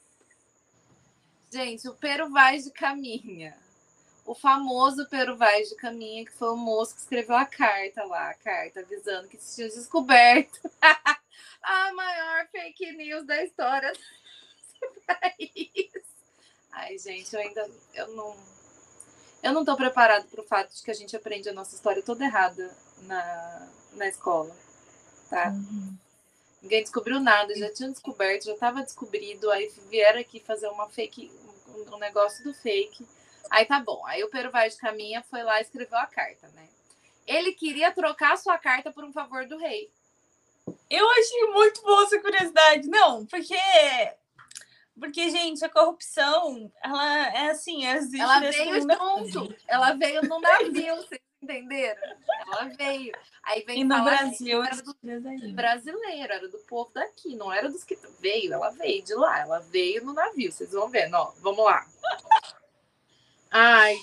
Gente, o Pero Vaz de Caminha. O famoso Pero Vaz de Caminha, que foi o moço que escreveu a carta avisando que se tinha descoberto a maior fake news da história do país. Ai, gente, eu não tô preparada para o fato de que a gente aprende a nossa história toda errada na escola, tá? Ninguém descobriu nada, já tinha descoberto, já estava descobrido, aí vieram aqui fazer um negócio do fake. Aí tá bom, aí o Pero Vaz de Caminha foi lá e escreveu a carta, né? Ele queria trocar a sua carta por um favor do rei. Eu achei muito boa essa curiosidade. Não, porque, gente, a corrupção, ela é assim, existe. Ela veio junto, ela veio no navio, vocês entenderam? Ela veio. Aí vem E no falar Brasil, era do brasileiro, era do povo daqui, não era dos que veio. Ela veio de lá, ela veio no navio. Vocês vão ver, ó. Vamos lá. Ai.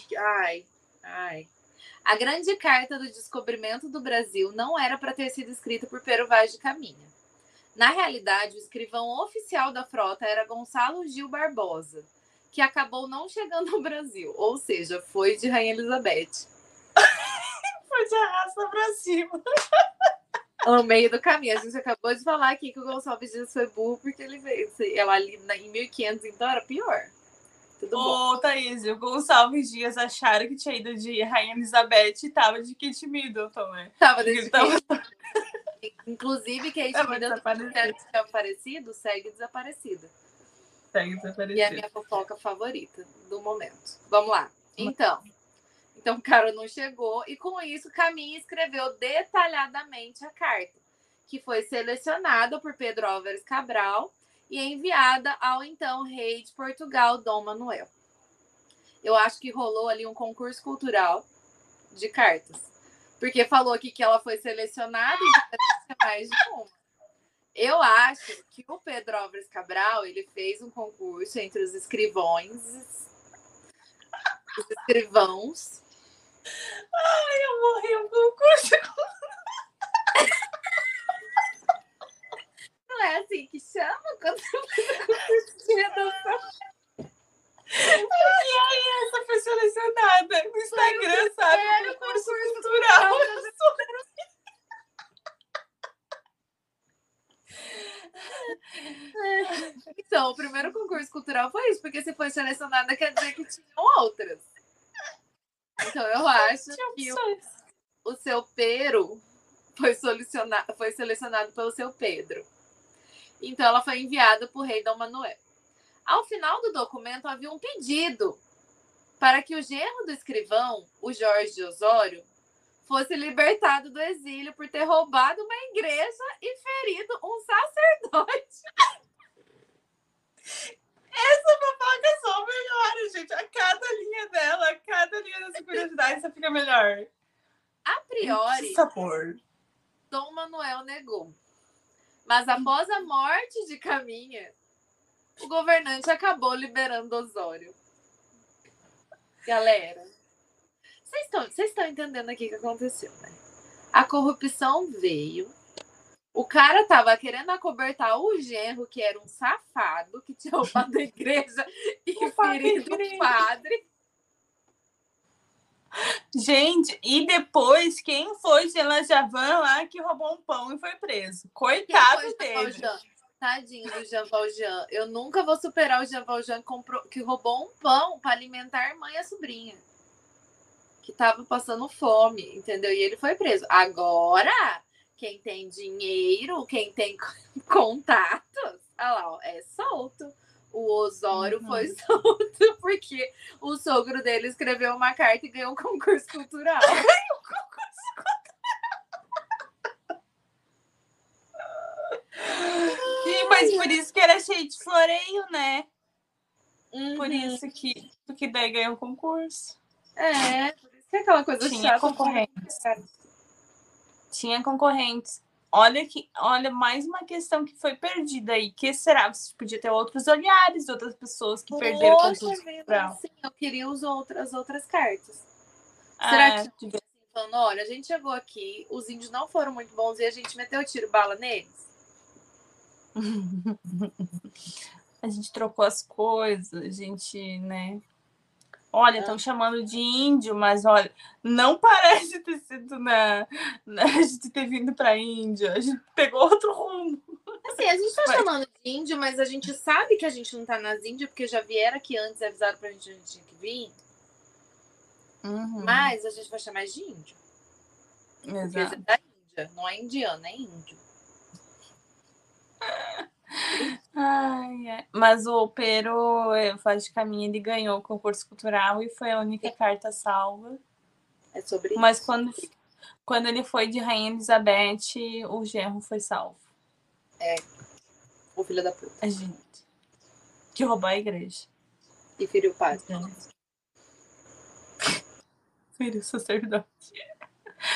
A grande carta do descobrimento do Brasil não era para ter sido escrita por Pero Vaz de Caminha. Na realidade, o escrivão oficial da frota era Gonçalo Gil Barbosa, que acabou não chegando ao Brasil, ou seja, foi de Rainha Elizabeth. Foi de arrasta pra cima. No meio do caminho. A gente acabou de falar aqui que o Gonçalves Dias foi burro porque ele veio. Ela ali em 1500, então era pior. Tudo bom. Ô, Thaís, o Gonçalves Dias acharam que tinha ido de Rainha Elizabeth e tava de Kate Middleton, né? Tava desse Inclusive, Kate Middleton desaparecido, segue desaparecida. E é a minha fofoca favorita do momento. Vamos lá. Então, o cara não chegou e com isso Caminha escreveu detalhadamente a carta, que foi selecionada por Pedro Álvares Cabral e enviada ao então rei de Portugal, Dom Manuel. Eu acho que rolou ali um concurso cultural de cartas, porque falou aqui que ela foi selecionada e mais de uma. Eu acho que o Pedro Álvares Cabral, ele fez um concurso entre os escrivãos. Ai, eu morri um concurso. Não é assim que chama quando você faz concurso de redação? E aí, essa foi selecionada no Instagram, sabe? Concurso cultural. Então, o primeiro concurso cultural foi isso, porque se foi selecionada quer dizer que tinham outras. Então, eu acho que o seu Pero foi selecionado pelo seu Pedro. Então, ela foi enviada para o rei Dom Manuel. Ao final do documento, havia um pedido para que o genro do escrivão, o Jorge de Osório, fosse libertado do exílio por ter roubado uma igreja e ferido um sacerdote. Essa fofoca é só melhor, gente. A cada linha dela, a cada linha dessa curiosidade, você fica melhor. A priori, Dom Manuel negou. Mas após a morte de Caminha, o governante acabou liberando Osório. Galera, vocês estão entendendo aqui o que aconteceu, né? A corrupção veio. O cara tava querendo acobertar o genro, que era um safado, que tinha roubado a igreja e ferido o padre. Gente, e depois, quem foi de Javan lá que roubou um pão e foi preso? Coitado dele. Tadinho do Jean Valjean. Eu nunca vou superar o Jean Valjean que roubou um pão para alimentar a irmã e a sobrinha. Que tava passando fome, entendeu? E ele foi preso. Agora, quem tem dinheiro, quem tem contatos, olha lá, ó, é solto. O Osório foi solto porque o sogro dele escreveu uma carta e ganhou um concurso cultural. Mas por isso que era cheio de floreio, né? Por isso que daí ganhou o concurso. Por isso que é aquela coisa Tinha chata. Concorrentes. Tinha concorrentes. Olha, mais uma questão que foi perdida aí. Que será? Você podia ter outros olhares de outras pessoas que perderam o concurso cultural. Sim, eu queria as outras cartas. Será que falando, olha, a gente chegou aqui, os índios não foram muito bons e a gente meteu tiro bala neles? A gente trocou as coisas, a gente, né? Olha, estão chamando de índio, mas olha, não parece ter sido a gente ter vindo para a Índia. A gente pegou outro rumo. Assim, a gente tá chamando de índio, mas a gente sabe que a gente não tá nas Índias, porque já vieram aqui antes e avisaram pra gente onde tinha que vir. Mas a gente vai chamar de índio. Exato. Porque é da Índia, não é indiano, é índio. Mas o Pero Vaz de Caminha, ele ganhou o concurso cultural e foi a única carta salva. É sobre isso. Mas quando ele foi de Rainha Elizabeth, o genro foi salvo. O filho da puta. A gente. Que roubou a igreja. E feriu o padre. Feriu o sacerdote.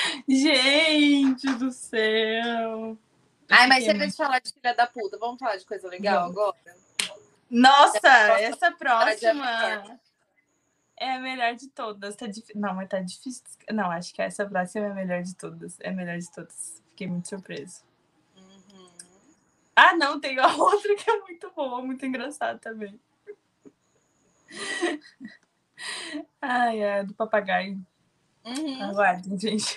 Gente do céu. Ai, mas chega de falar de filha da puta. Vamos falar de coisa legal agora? Nossa, essa é próxima é a melhor de todas. Não, mas tá difícil. Não, acho que essa próxima é a melhor de todas. É a melhor de todas. Fiquei muito surpresa. Ah, não, tem a outra que é muito boa, muito engraçada também. Ai, é do papagaio. Aguardem, gente.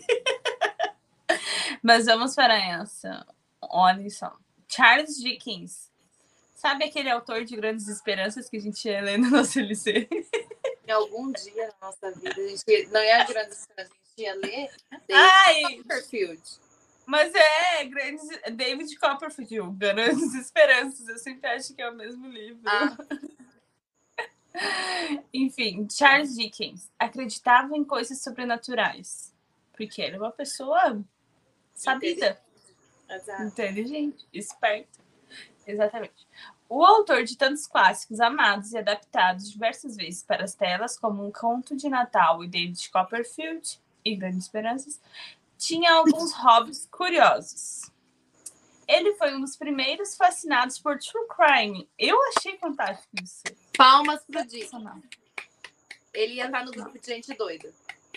Mas vamos para essa. Olha só. Charles Dickens. Sabe aquele autor de Grandes Esperanças que a gente ia lendo no CLC? Em algum dia na nossa vida, a gente não ia Grandes Esperanças, a gente ia ler David Copperfield. Mas David Copperfield, Grandes Esperanças. Eu sempre acho que é o mesmo livro. Enfim, Charles Dickens acreditava em coisas sobrenaturais. Porque ele é uma pessoa sabida. Inteligente, esperta. Exatamente. O autor de tantos clássicos amados e adaptados diversas vezes para as telas, como Um Conto de Natal e David Copperfield e Grandes Esperanças, tinha alguns hobbies curiosos. Ele foi um dos primeiros fascinados por true crime. Eu achei fantástico isso. Palmas pro Dick. Ele ia estar no grupo de gente doida.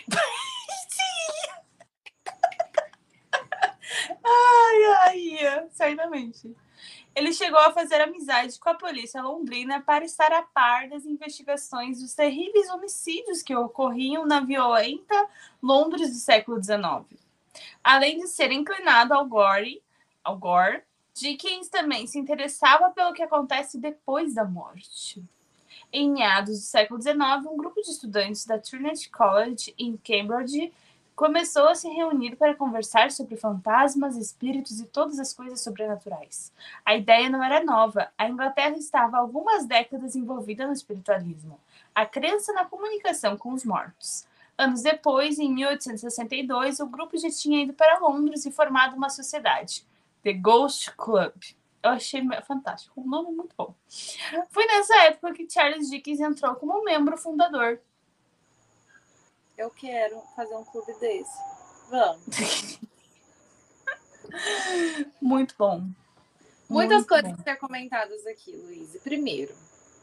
Ai, certamente. Ele chegou a fazer amizade com a polícia londrina para estar a par das investigações dos terríveis homicídios que ocorriam na violenta Londres do século XIX. Além de ser inclinado ao gore, Dickens também se interessava pelo que acontece depois da morte. Em meados do século XIX, um grupo de estudantes da Trinity College em Cambridge começou a se reunir para conversar sobre fantasmas, espíritos e todas as coisas sobrenaturais. A ideia não era nova. A Inglaterra estava há algumas décadas envolvida no espiritualismo, a crença na comunicação com os mortos. Anos depois, em 1862, o grupo já tinha ido para Londres e formado uma sociedade, The Ghost Club. Eu achei fantástico, o nome é muito bom. Foi nessa época que Charles Dickens entrou como membro fundador. Eu quero fazer um clube desse. Vamos. Muito bom. Muitas coisas a ser comentadas aqui, Luiz. Primeiro,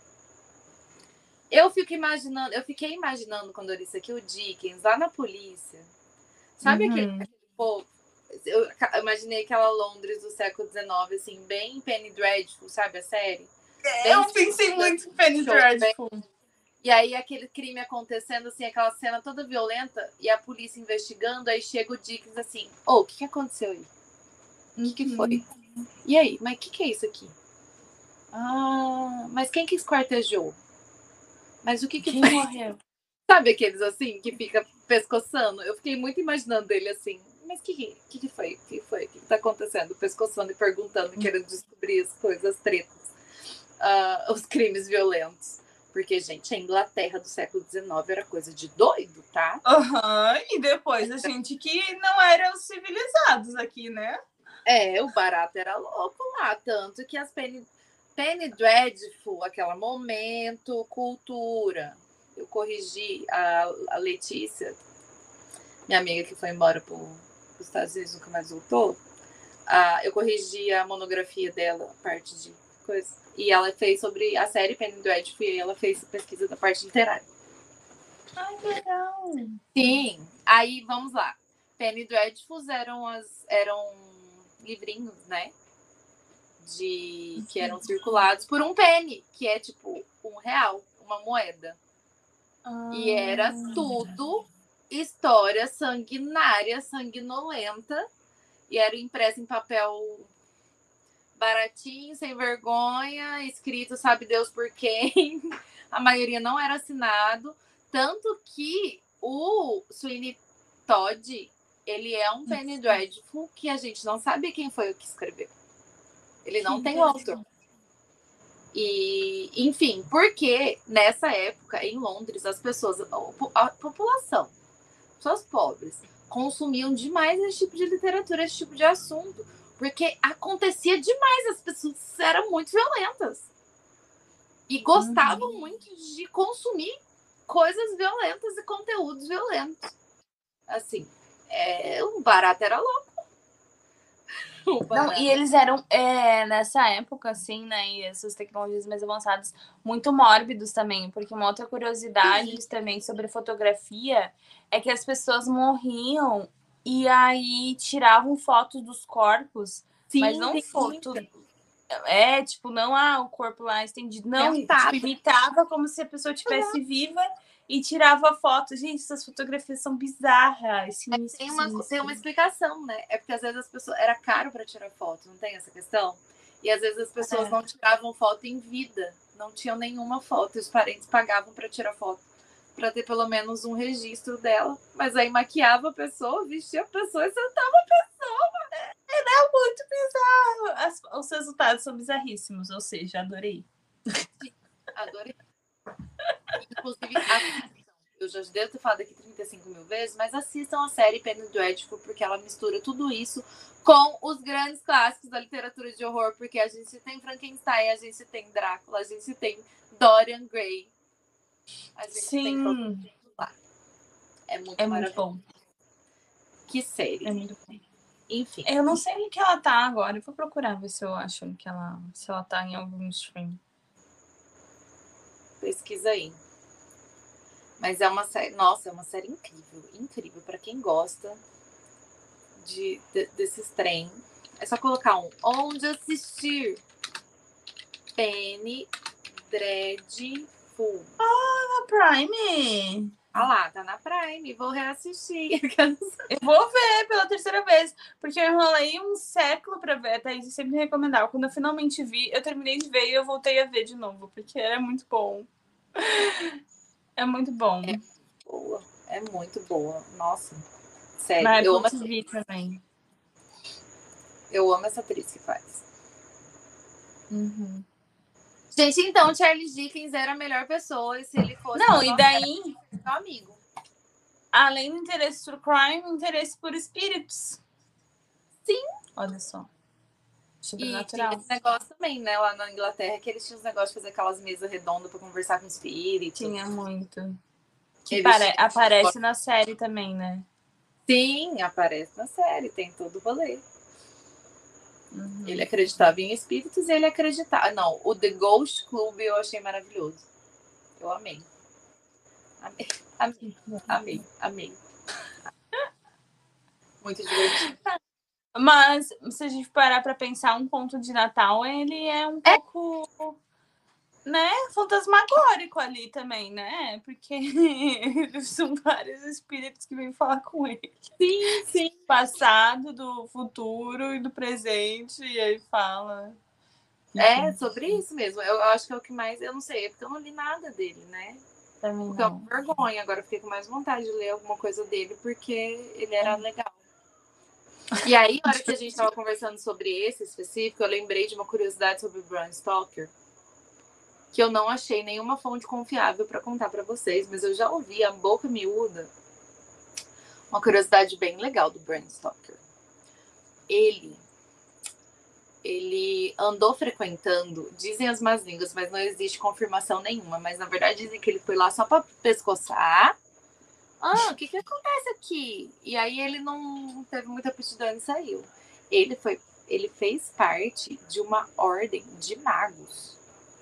eu fiquei imaginando quando eu li isso aqui, o Dickens, lá na polícia. Sabe aquele povo? Eu imaginei aquela Londres do século XIX, assim, bem Penny Dreadful, sabe a série? Eu pensei muito em Penny Dreadful. E aí aquele crime acontecendo, assim, aquela cena toda violenta, e a polícia investigando, aí chega o Dickens assim, o que aconteceu aí? O que foi? E aí? Mas o que é isso aqui? Mas quem que esquartejou? Mas o que quem foi? Morreu? Sabe aqueles assim, que fica pescoçando? Eu fiquei muito imaginando ele assim, mas o que foi? O que foi? O que tá acontecendo? Pescoçando e perguntando, querendo descobrir as coisas, as tretas. Os crimes violentos. Porque, gente, a Inglaterra do século XIX era coisa de doido, tá? E depois a gente que não eram civilizados aqui, né? O barato era louco lá. Tanto que as Penny Dreadful, aquele momento, cultura. Eu corrigi a Letícia, minha amiga que foi embora para os Estados Unidos, nunca mais voltou. Eu corrigi a monografia dela, a parte de coisa. E ela fez sobre a série Penny Dreadful e ela fez pesquisa da parte literária. Ai, legal! Sim. Aí, vamos lá. Penny Dreadfuls eram livrinhos, né? Que eram circulados por um penny, que é tipo R$1, uma moeda. E era tudo história sanguinária, sanguinolenta. E era impresso em papel baratinho, sem vergonha, escrito sabe Deus por quem. A maioria não era assinado. Tanto que o Sweeney Todd, ele é um Penny Dreadful que a gente não sabe quem foi o que escreveu. Ele não tem o autor. E, enfim, porque nessa época, em Londres, as pessoas, a população, pessoas pobres, consumiam demais esse tipo de literatura, esse tipo de assunto. Porque acontecia demais, as pessoas eram muito violentas. E gostavam muito de consumir coisas violentas e conteúdos violentos. Assim, O barato era louco. Não, e eles eram, nessa época, assim, né, e essas tecnologias mais avançadas, muito mórbidos também, porque uma outra curiosidade também sobre fotografia é que as pessoas morriam e aí tiravam fotos dos corpos, mas não foto... tipo, não o corpo lá estendido, não, tipo, imitava como se a pessoa estivesse viva e tirava foto. Gente, essas fotografias são bizarras. Tem uma explicação, né? É porque às vezes as pessoas... Era caro para tirar foto, não tem essa questão? E às vezes as pessoas não tiravam foto em vida. Não tinham nenhuma foto. E os parentes pagavam para tirar foto. Para ter pelo menos um registro dela. Mas aí maquiava a pessoa, vestia a pessoa e sentava a pessoa. Era muito bizarro. Os resultados são bizarríssimos. Ou seja, adorei. Sim, adorei. Inclusive, assistam. Eu já devo ter falado aqui 35 mil vezes, mas assistam a série Penny Dreadful, porque ela mistura tudo isso com os grandes clássicos da literatura de horror, porque a gente tem Frankenstein, a gente tem Drácula, a gente tem Dorian Gray. A gente tem todo lá. É muito maravilhoso. Muito bom. Que série. É muito bom. Enfim. Eu não sei em que ela tá agora. Eu vou procurar ver se eu acho se ela tá em algum stream. Pesquisa aí. Mas é uma série... Nossa, é uma série incrível. Incrível. Para quem gosta desses trem. É só colocar onde assistir. Penny Dreadful. Na Prime. Lá, tá na Prime. Vou reassistir. Eu vou ver pela terceira vez. Porque eu enrolei um século pra ver. A Thaís sempre me recomendava. Quando eu finalmente vi, eu terminei de ver e eu voltei a ver de novo. Porque era muito bom. É muito bom. É muito boa. Nossa. Sério. Mas eu amo também. Eu amo essa atriz que faz. Uhum. Gente, então, Charles Dickens era a melhor pessoa. E se ele fosse... Não, e daí... Meu amigo. Além do interesse por crime, o interesse por espíritos. Sim. Olha só. E tinha esse negócio também, né? Lá na Inglaterra, que eles tinham os negócios de fazer aquelas mesas redondas pra conversar com espíritos. Tinha muito. Que aparece na série também, né? Sim, aparece na série. Tem todo o rolê. Uhum. Ele acreditava em espíritos e ele acreditava... Não, o The Ghost Club eu achei maravilhoso. Eu amei. Amei. Muito divertido. Mas, se a gente parar pra pensar, um conto de Natal, ele é um pouco, né, fantasmagórico ali também, né? Porque são vários espíritos que vêm falar com ele. Sim. Passado, do futuro e do presente, e aí fala. É, sobre isso mesmo. Eu acho que é o que mais... Eu não sei, é porque eu não li nada dele, né? Também porque não. é uma vergonha. Agora eu fiquei com mais vontade de ler alguma coisa dele, porque ele era legal. E aí, na hora que a gente estava conversando sobre esse específico, eu lembrei de uma curiosidade sobre o Bram Stoker, que eu não achei nenhuma fonte confiável para contar para vocês, mas eu já ouvi a boca miúda uma curiosidade bem legal do Bram Stoker. Ele andou frequentando, dizem as más línguas, mas não existe confirmação nenhuma, mas na verdade dizem que ele foi lá só para pescoçar. O que acontece aqui? E aí ele não teve muita aptidão e saiu. Ele fez parte de uma ordem de magos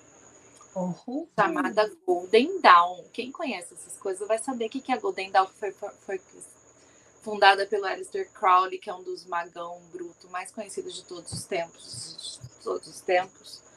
chamada Golden Dawn. Quem conhece essas coisas vai saber o que é a Golden Dawn, que foi fundada pelo Aleister Crowley, que é um dos magão bruto mais conhecidos de todos os tempos.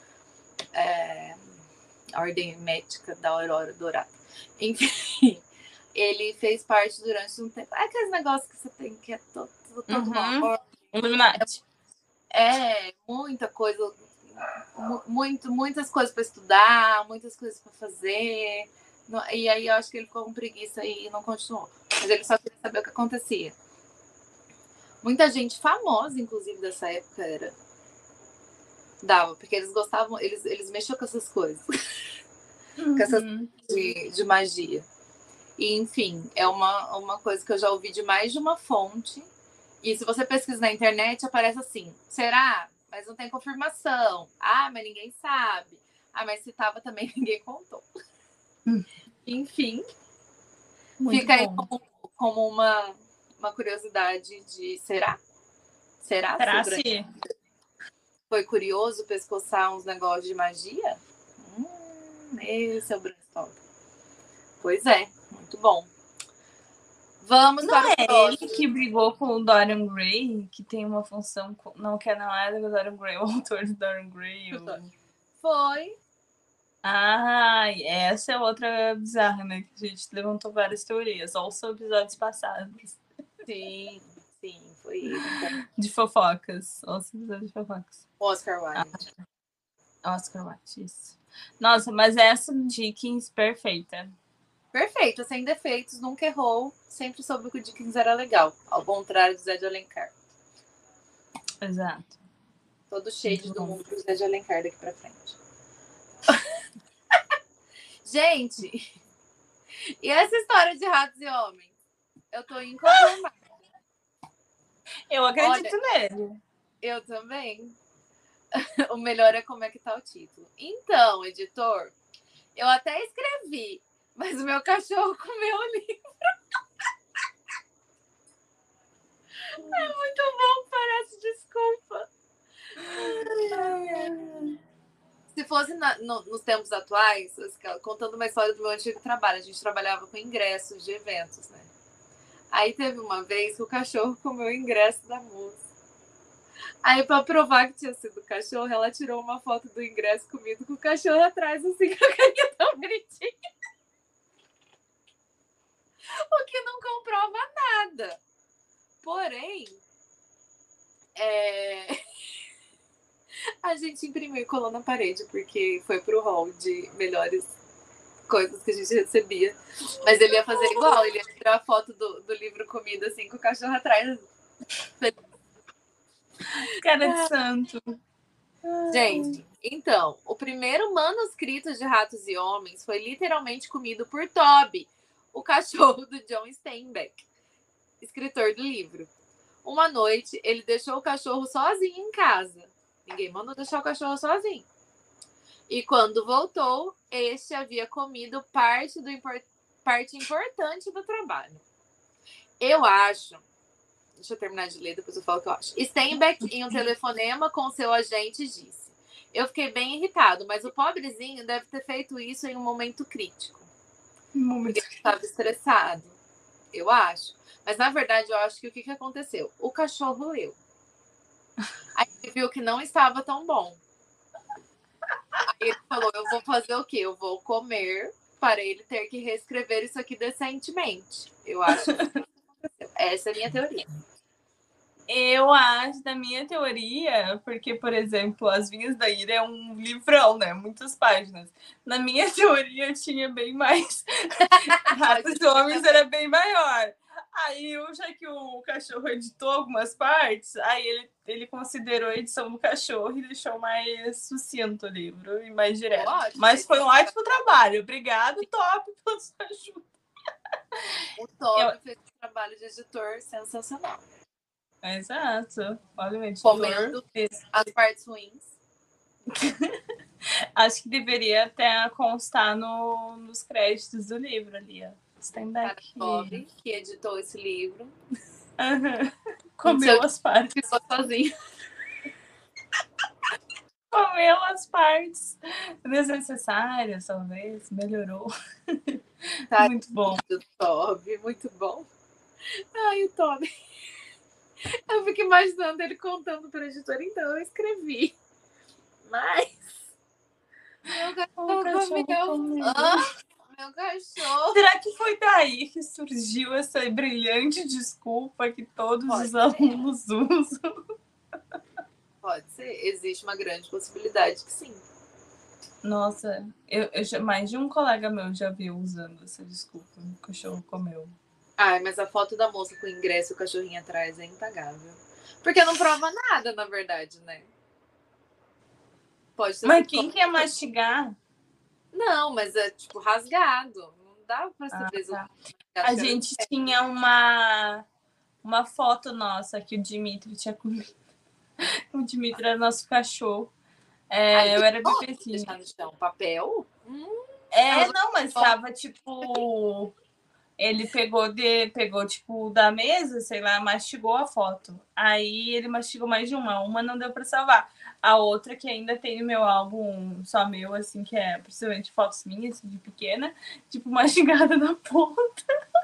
A ordem médica da Aurora Dourada. Enfim... Ele fez parte durante um tempo. É aqueles negócios que você tem que é todo Illuminati. Muita coisa. Muitas coisas para estudar, muitas coisas para fazer. E aí eu acho que ele ficou com preguiça e não continuou. Mas ele só queria saber o que acontecia. Muita gente famosa, inclusive, dessa época dava, porque eles gostavam, eles mexiam com essas coisas. Com essas de magia. E, enfim, é uma coisa que eu já ouvi de mais de uma fonte. E se você pesquisa na internet, aparece assim: será? Mas não tem confirmação. Mas ninguém sabe. mas se tava também, ninguém contou. Enfim, Muito fica bom. aí como uma curiosidade de... Será? Será se... Foi curioso pescoçar uns negócios de magia? Esse é o brainstorm. Pois é, muito bom. Vamos não para o é próximo. ele que brigou com o Dorian Gray, que tem uma função... Não, que não é do Dorian Gray, o autor do Dorian Gray. Foi. Essa é outra bizarra, né? Que a gente levantou várias teorias. Ouça episódios passados. Sim, foi ele. Então. De fofocas. Ouça episódios de fofocas. Oscar Wilde. Oscar Wilde, isso. Nossa, mas essa Dickens, perfeita. Perfeito, sem defeitos, nunca errou. Sempre soube que o Dickens era legal. Ao contrário do Zé de Alencar. Exato. Todo cheio do mundo do Zé de Alencar daqui pra frente. Gente, e essa história de ratos e homens? Eu tô inconformada. Eu acredito nele. Eu também. O melhor é como é que tá o título. Então, editor, eu até escrevi, mas o meu cachorro comeu o livro. É muito bom, parece desculpa. Se fosse nos tempos atuais, contando uma história do meu antigo trabalho, a gente trabalhava com ingressos de eventos, né? Aí teve uma vez que o cachorro comeu o ingresso da moça. Aí, pra provar que tinha sido o cachorro, ela tirou uma foto do ingresso comido com o cachorro atrás, assim, com a carinha tão bonitinha. O que não comprova nada. Porém, a gente imprimiu e colou na parede, porque foi pro hall de melhores coisas que a gente recebia. Mas ele ia fazer igual, ele ia tirar a foto do livro comido, assim, com o cachorro atrás. Cara de santo. Gente, então, o primeiro manuscrito de Ratos e Homens foi literalmente comido por Toby, o cachorro do John Steinbeck, escritor do livro. Uma noite, ele deixou o cachorro sozinho em casa. Ninguém mandou deixar o cachorro sozinho. E quando voltou, este havia comido parte importante do trabalho. Eu acho... Deixa eu terminar de ler, depois eu falo o que eu acho. Steinbeck, em um telefonema com seu agente, disse: eu fiquei bem irritado, mas o pobrezinho deve ter feito isso em um momento crítico. Ele estava estressado, eu acho. Mas, na verdade, eu acho que o que aconteceu? O cachorro leu. Aí ele viu que não estava tão bom. Aí ele falou, eu vou fazer o quê? Eu vou comer para ele ter que reescrever isso aqui decentemente. Eu acho que essa é a minha teoria. Eu acho, da minha teoria, porque, por exemplo, As Vinhas da Ira é um livrão, né? Muitas páginas. Na minha teoria, tinha bem mais. Ratos e Homens era bem maior. Aí, já que o cachorro editou algumas partes, aí ele considerou a edição do cachorro e deixou mais sucinto o livro e mais direto. Ótimo. Mas foi um ótimo trabalho. Obrigado, Top, pela sua ajuda. O Top fez um trabalho de editor sensacional. Exato. Olha o editor. Comendo as partes ruins. Acho que deveria até constar nos créditos do livro ali, ó. Steinbeck, que editou esse livro. Uhum. Comeu as partes. Ficou sozinho. Comeu as partes desnecessárias, talvez. Melhorou. Tá, muito bom. Toby, muito bom. Ai, o Toby. Eu fico imaginando ele contando para a editora, então eu escrevi. Mas... Meu cachorro comeu. Meu cachorro. Será que foi daí que surgiu essa brilhante desculpa que todos os alunos usam? Pode ser. Existe uma grande possibilidade que sim. Nossa, mais de um colega meu já viu usando essa desculpa. O cachorro comeu. Ai, mas a foto da moça com o ingresso e o cachorrinho atrás é impagável. Porque não prova nada, na verdade, né? Pode ser. Mas quem quer mastigar? Não, mas é tipo rasgado. Não dá pra saber. Tá. A gente tinha uma foto nossa que o Dimitri tinha comido. O Dimitri era nosso cachorro. Eu era bebezinho. Deixar no chão papel? Não, mas tava tipo... Ele pegou, tipo, da mesa, sei lá, mastigou a foto. Aí ele mastigou mais de uma. Uma não deu pra salvar. A outra, que ainda tem no meu álbum, só meu, assim, que é principalmente fotos minhas, assim, de pequena, tipo, mastigada na ponta.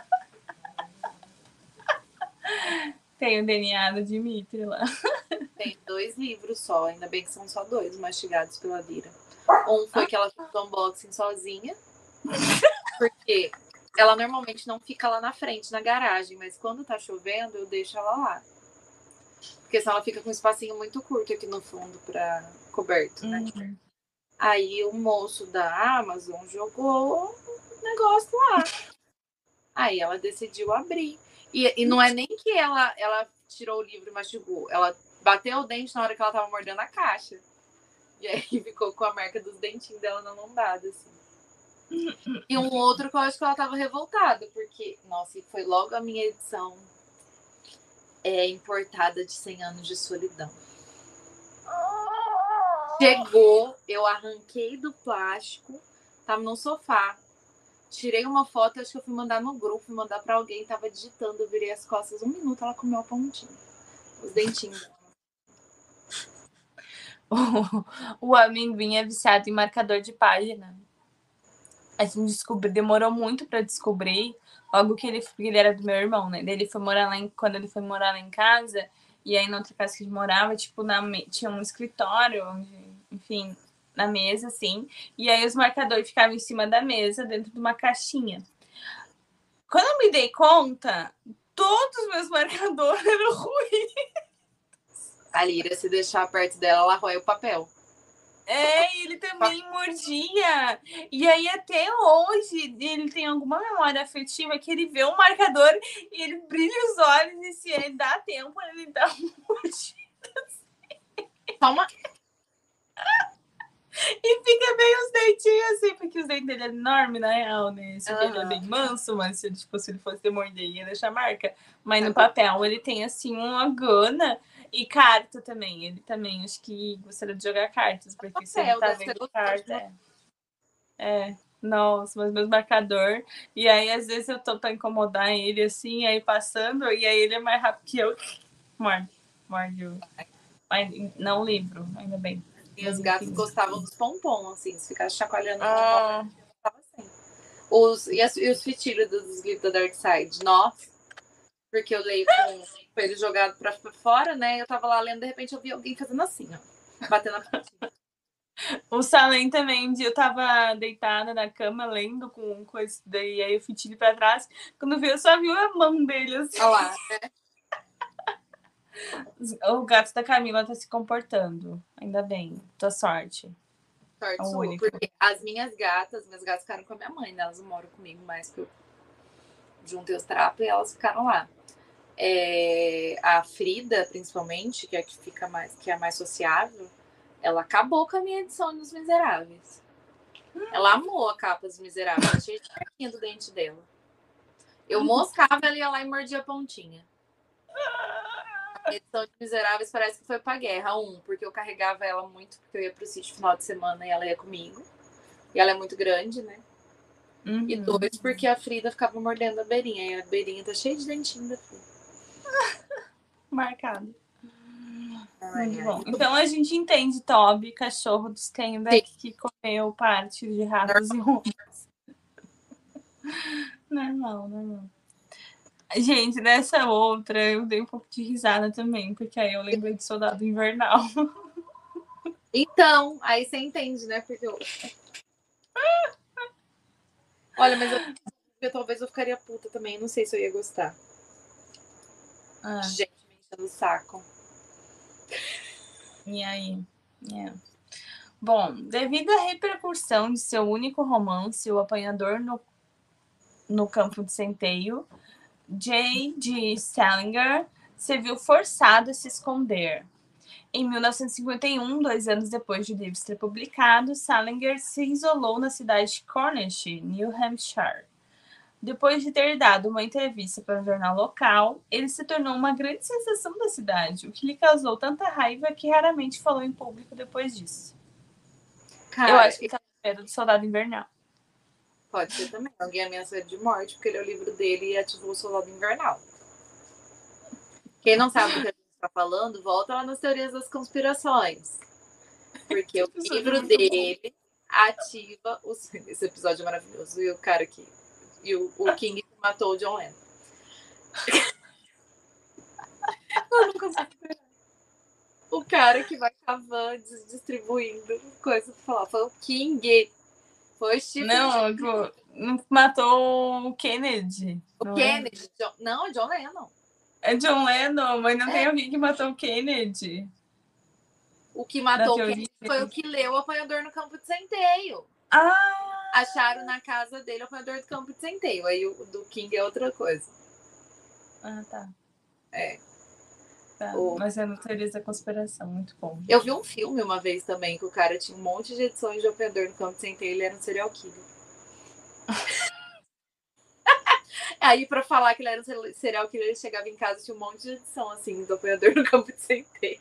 Tem o DNA do Dimitri lá. Tem 2 livros só, ainda bem que são só 2 mastigados pela Lira. Um foi que ela fez o unboxing sozinha, porque ela normalmente não fica lá na frente, na garagem, mas quando tá chovendo, eu deixo ela lá. Porque senão ela fica com um espacinho muito curto aqui no fundo para coberto, né? Aí o moço da Amazon jogou o negócio lá. Aí ela decidiu abrir. E não é nem que ela tirou o livro e mastigou. Ela bateu o dente na hora que ela tava mordendo a caixa. E aí ficou com a marca dos dentinhos dela na lombada, assim. E um outro que eu acho que ela tava revoltada, porque, nossa, e foi logo a minha edição importada de 100 anos de solidão. Chegou, eu arranquei do plástico, tava no sofá, tirei uma foto, acho que eu fui mandar no grupo, fui mandar pra alguém, tava digitando, eu virei as costas, 1 minuto, ela comeu a pontinha, os dentinhos. O amendoim é viciado em marcador de página. A gente demorou muito pra descobrir, logo que ele era do meu irmão, né? Ele foi morar lá quando ele foi morar lá em casa, e aí na outra casa que a gente morava, tipo, tinha um escritório, onde, enfim, na mesa, assim, e aí os marcadores ficavam em cima da mesa, dentro de uma caixinha. Quando eu me dei conta, todos os meus marcadores eram ruins. A Lira, se deixar perto dela, ela rói o papel. Ele também mordia. E aí, até hoje, ele tem alguma memória afetiva que ele vê um marcador e ele brilha os olhos e se ele dá tempo, ele dá uma mordida assim. Toma. E fica bem os dentinhos assim, porque os dentes dele é enorme, na real, né? Esse ele é bem manso, mas se ele fosse morder, ia deixar marca. Mas no papel, ele tem, assim, uma gana. E carta também. Ele também, acho que gostaria de jogar cartas, porque se ele tá vendo carta... Nossa, mas meus marcador. E aí, às vezes, eu tô pra incomodar ele, assim, aí passando, e aí ele é mais rápido que eu. Morde o... Mas não o livro, ainda bem. E os gatos gostavam dos pompons, assim, se ficar chacoalhando assim. E os fitilhos dos livros da Dark Side? Nossa, porque eu leio com ele jogado pra fora, né? Eu tava lá lendo, de repente eu vi alguém fazendo assim, ó, batendo a pontinha. O Salem também, um dia eu tava deitada na cama lendo com coisa daí, aí eu fitilho pra trás. Quando vi, eu só vi a mão dele, assim. Olha lá, né? O gato da Camila tá se comportando. Ainda bem. Tua sorte. Sorte sua, porque as minhas gatas ficaram com a minha mãe, né? Elas não moram comigo mais, que eu juntei os trapos e elas ficaram lá. A Frida, principalmente, que é a que fica mais, que é a mais sociável, ela acabou com a minha edição dos Miseráveis. Ela amou a capa dos Miseráveis, ela cheia de marquinha do dente dela. Eu moscava, ela ia lá e mordia a pontinha. A edição de Miseráveis parece que foi pra guerra. Porque eu carregava ela muito, porque eu ia pro sítio no final de semana e ela ia comigo. E ela é muito grande, né? E 2, porque a Frida ficava mordendo a beirinha. E a beirinha tá cheia de dentinho da Frida. Marcado. Muito bom. Então a gente entende, Toby, cachorro do Steinbeck, que comeu parte de ratos e romas. Normal. Gente, nessa outra eu dei um pouco de risada também, porque aí eu lembrei de Soldado Invernal. Então, aí você entende, né? Porque eu... Olha, mas eu talvez eu ficaria puta também. Não sei se eu ia gostar. Gente, me enchendo o saco. E aí? Bom, devido à repercussão de seu único romance, O Apanhador no Campo de Centeio, J.G. Salinger se viu forçado a se esconder. Em 1951, 2 anos depois de o livro ser publicado, Salinger se isolou na cidade de Cornish, New Hampshire. Depois de ter dado uma entrevista para um jornal local, ele se tornou uma grande sensação da cidade, o que lhe causou tanta raiva que raramente falou em público depois disso. Cara, eu acho que tá com medo do Soldado Invernal. Pode ser também. Alguém ameaçou ele de morte porque ele é o livro dele e ativou o Soldado Invernal. Quem não sabe do que a gente está falando, volta lá nas teorias das conspirações. Porque o livro dele ativa os... Esse episódio é maravilhoso. E o cara que... E o King que matou o John Lennon. Eu não consigo ver. O cara que vai cavando, distribuindo coisa pra falar. Foi o King. Foi o Steve. Não matou o Kennedy. O Kennedy. Não, é John Lennon. É John Lennon, mas não tem alguém que matou o Kennedy. O que matou o Kennedy foi o que leu o Apanhador no Campo de Centeio. Acharam na casa dele o Apanhador do Campo de Centeio. Aí o do King é outra coisa. Tá. Tá, mas é no teorias da conspiração, muito bom. Eu vi um filme uma vez também, que o cara tinha um monte de edições de Apanhador no Campo de Centeio e ele era um serial killer. Aí, pra falar que ele era um serial killer, ele chegava em casa e tinha um monte de edição, assim, do Apanhador no Campo de Centeio.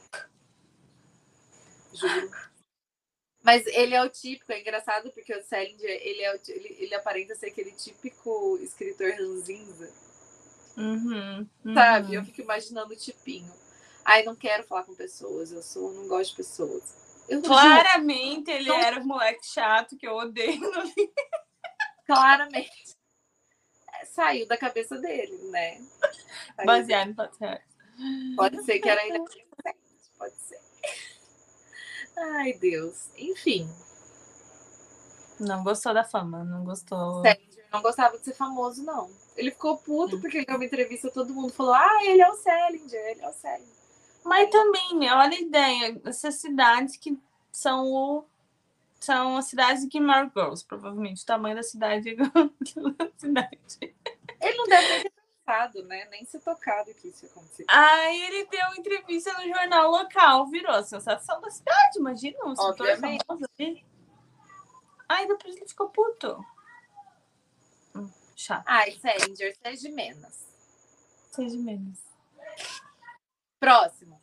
Juro. Mas ele é o típico, é engraçado porque o Salinger, ele aparenta ser aquele típico escritor ranzinza. Sabe? Eu fico imaginando o tipinho. Ai, não quero falar com pessoas, não gosto de pessoas. Claramente ele era um moleque chato que eu odeio. Claramente. Saiu da cabeça dele, né? Baseado em fatos reais. Pode ser que era ele. Pode ser. Ai, Deus. Enfim. Não gostou da fama, não gostou. Salinger não gostava de ser famoso, não. Ele ficou puto porque ele deu uma entrevista, todo mundo falou: ele é o Salinger, ele é o Salinger. Mas também, olha a ideia, essas cidades que são as cidades de Gilmore Girls, provavelmente. O tamanho da cidade é igual a cidade. Ele não deve ter pensado, né? Nem se tocado que isso ia acontecer. Aí ele deu entrevista no jornal local, virou a sensação da cidade, imagina, um escritor famoso ali. Aí depois ele ficou puto. Chato. Ai, Salinger, seja menos. Seja menos. Próximo.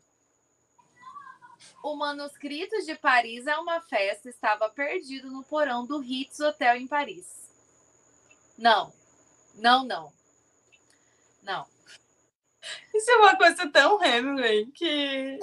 O manuscrito de Paris é uma festa estava perdido no porão do Ritz Hotel em Paris. Não. Isso é uma coisa tão Hemingway que...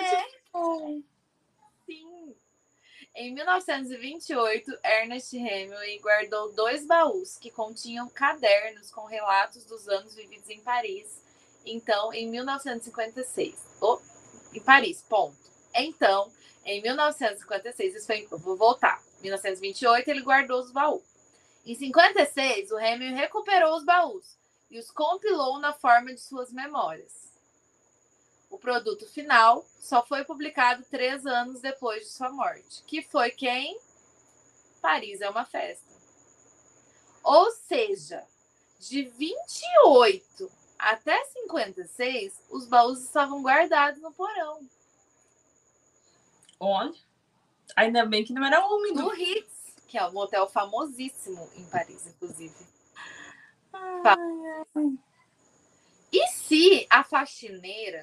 Sim. Em 1928, Ernest Hemingway guardou 2 baús que continham cadernos com relatos dos anos vividos em Paris. Então, em 1956. Em Paris, ponto. Então, em 1956, isso foi... Vou voltar. Em 1928, ele guardou os baús. Em 56, o Hemingway recuperou os baús e os compilou na forma de suas memórias. O produto final só foi publicado 3 anos depois de sua morte, que foi quem? Paris é uma festa. Ou seja, de 28 até 56, os baús estavam guardados no porão. Olha, ainda bem que não era úmido. No Ritz, que é um hotel famosíssimo em Paris, inclusive. E se a faxineira...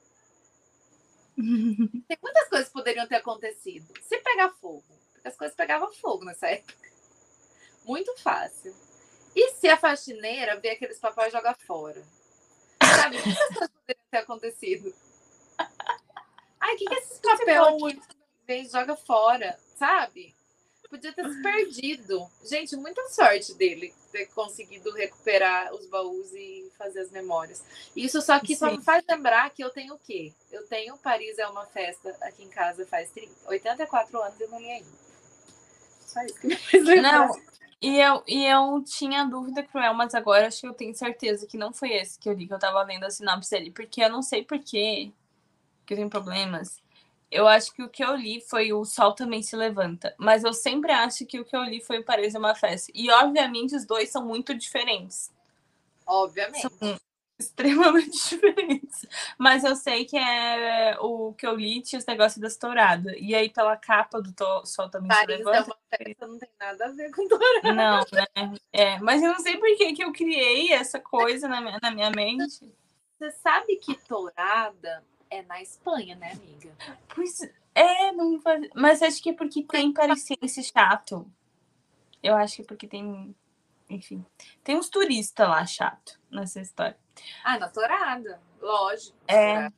Tem muitas coisas que poderiam ter acontecido. Se pegar fogo, porque as coisas pegavam fogo nessa época. Muito fácil. E se a faxineira vê aqueles papéis e joga fora? Sabe? Muitas coisas poderiam ter acontecido. Ai, o que é esse papel aqui? Vez joga fora, sabe? Podia ter se perdido. Gente, muita sorte dele ter conseguido recuperar os baús e fazer as memórias. Isso só me faz lembrar que eu tenho o quê? Eu tenho Paris é uma festa aqui em casa faz 84 anos e eu não li ainda. Só isso que me faz lembrar. Não, e eu tinha dúvida cruel, mas agora acho que eu tenho certeza que não foi esse que eu li, que eu tava lendo a sinopse dele, porque eu não sei por quê, que eu tenho problemas. Eu acho que o que eu li foi O Sol Também Se Levanta. Mas eu sempre acho que o que eu li foi o Paris é uma festa. E, obviamente, os dois são muito diferentes. Obviamente. São extremamente diferentes. Mas eu sei que é o que eu li tinha os negócios das touradas. E aí, pela capa do Sol Também Se Levanta... Paris é uma festa, não tem nada a ver com tourada. Não, né? Mas eu não sei por que eu criei essa coisa na minha mente. Você sabe que tourada... É na Espanha, né, amiga? Pois não faz... Mas acho que é porque tem parisiense chato. Eu acho que porque tem, enfim, tem uns turistas lá chato nessa história. Ah, na Torada, lógico. É.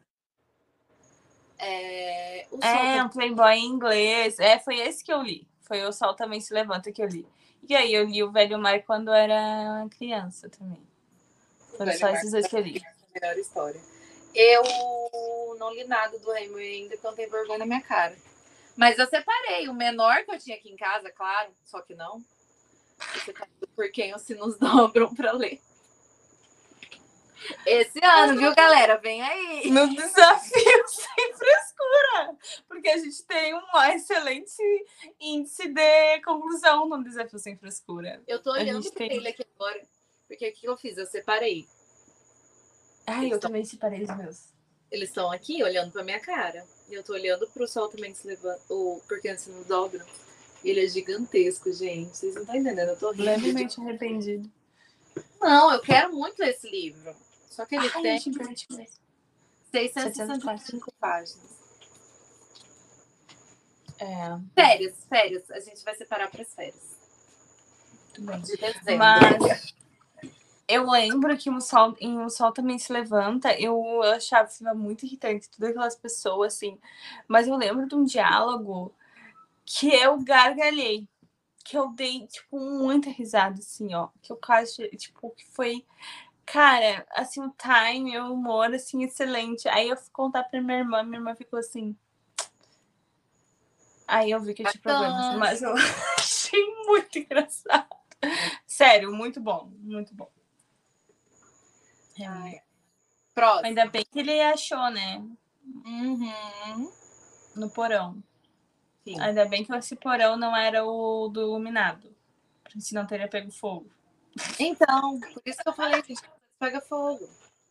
O Sol Um playboy em inglês. Foi esse que eu li. Foi O Sol Também Se Levanta que eu li. E aí eu li O Velho Mar quando era criança também. Foram só esses dois que eu li. A melhor história. Eu não li nada do Hemingway ainda, porque eu não tenho vergonha na minha cara. Mas eu separei o menor que eu tinha aqui em casa, claro, só que não. Eu separei Por Quem os Sinos Dobram pra ler. Esse ano, viu, galera? Vem aí. No Desafio Sem Frescura. Porque a gente tem um excelente índice de conclusão no Desafio Sem Frescura. Eu tô olhando pra ele aqui agora. Porque o que eu fiz? Eu separei. Eu também separei os meus. Eles estão aqui olhando pra minha cara. E eu tô olhando pro Sol Também Se Levanta. Ou Por Que os Sinos Dobram. Ele é gigantesco, gente. Vocês não estão entendendo. Eu tô rindo. Levemente arrependido. Não, eu quero muito ler esse livro. Só que ele tem 665 páginas. Férias. A gente vai separar para as férias. Muito bem. De dezembro. Mas eu lembro que em O Sol Também Se Levanta, eu achava muito irritante todas aquelas pessoas, assim. Mas eu lembro de um diálogo que eu gargalhei. Que eu dei, tipo, muita risada, assim, ó. Que eu quase, tipo, que foi... Cara, assim, o time, o humor, assim, excelente. Aí eu fui contar pra minha irmã ficou assim... Aí eu vi que eu tinha problemas, mas eu achei muito engraçado. Sério, muito bom, muito bom. Próximo. Ainda bem que ele achou, né? Uhum. No porão. Sim. Ainda bem que esse porão não era o do iluminado. Senão teria pego fogo. Então, por isso que eu falei, gente, pega fogo.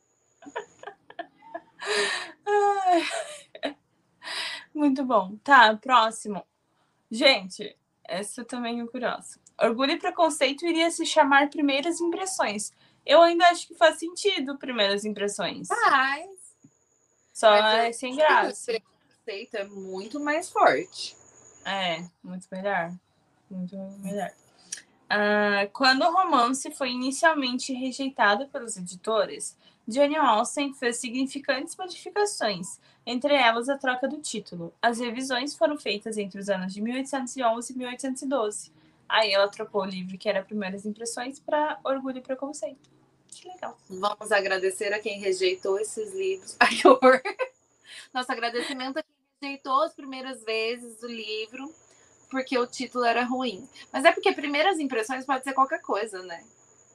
Muito bom. Tá, próximo. Gente, essa também é curiosa. Orgulho e Preconceito iria se chamar Primeiras Impressões. Eu ainda acho que faz sentido Primeiras Impressões. Faz. Só é sem graça. O preconceito é muito mais forte. Muito melhor. Muito melhor. Quando o romance foi inicialmente rejeitado pelos editores, Jane Austen fez significantes modificações, entre elas a troca do título. As revisões foram feitas entre os anos de 1811 e 1812. Aí ela trocou o livro que era Primeiras Impressões para Orgulho e Preconceito. Que legal. Vamos agradecer a quem rejeitou esses livros. Ai, que horror! Nosso agradecimento a quem rejeitou as primeiras vezes o livro porque o título era ruim. Mas é porque Primeiras Impressões pode ser qualquer coisa, né?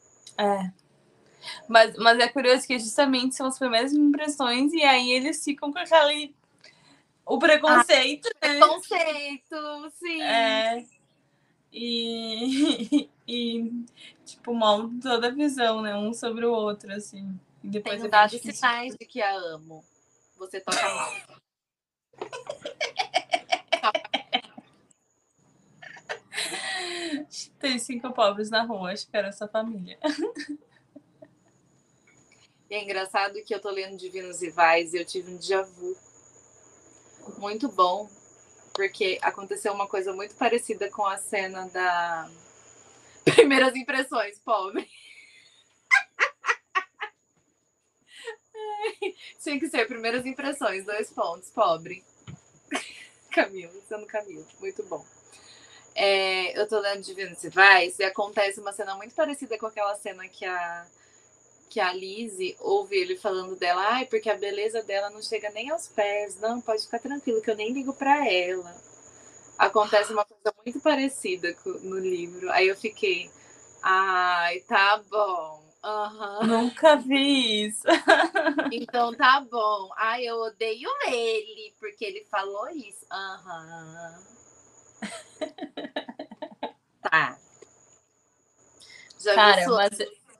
Mas é curioso que justamente são as primeiras impressões e aí eles ficam com aquele... O preconceito, né? Preconceito, sim. E tipo, molda toda a visão, né? Um sobre o outro, assim. E depois tenho dado sinais de que a amo. Você toca mal. Tem 5 pobres na rua, acho que era essa família. E é engraçado que eu tô lendo Divinos Rivais e eu tive um déjà vu muito bom, porque aconteceu uma coisa muito parecida com a cena da Primeiras Impressões, pobre. Tinha que ser Primeiras Impressões, 2 pontos, pobre. Camilo, sendo Camilo, muito bom. Eu tô lendo Divinos Rivais e acontece uma cena muito parecida com aquela cena que a Lizzie ouve ele falando dela, porque a beleza dela não chega nem aos pés. Não, pode ficar tranquilo, que eu nem ligo pra ela. Acontece uma coisa muito parecida no livro. Aí eu fiquei, tá bom. Uhum. Nunca vi isso. Então tá bom. Eu odeio ele, porque ele falou isso. Tá. Cara, mas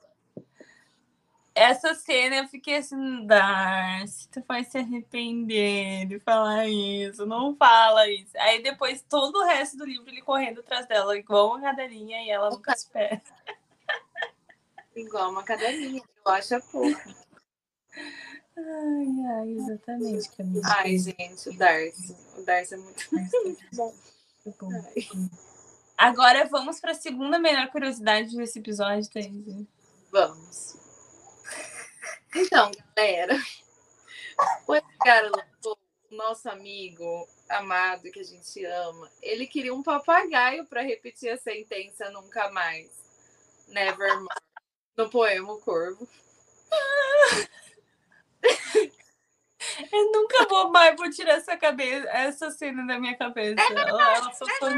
essa cena eu fiquei assim, Darcy, tu vai se arrepender de falar isso, não fala isso. Aí depois todo o resto do livro ele correndo atrás dela, igual uma cadelinha, e ela nunca espera. Igual uma cadelinha, eu acho pouco. Ai, exatamente, Camila. Ai, gente, o Darcy é muito bom. Agora vamos para a segunda melhor curiosidade desse episódio, Thaís. Vamos. Então, galera, o Edgar, nosso amigo amado que a gente ama, ele queria um papagaio para repetir a sentença nunca mais. Nevermore. No poema O Corvo. Eu nunca vou mais vou tirar essa cena da minha cabeça. Ela só foi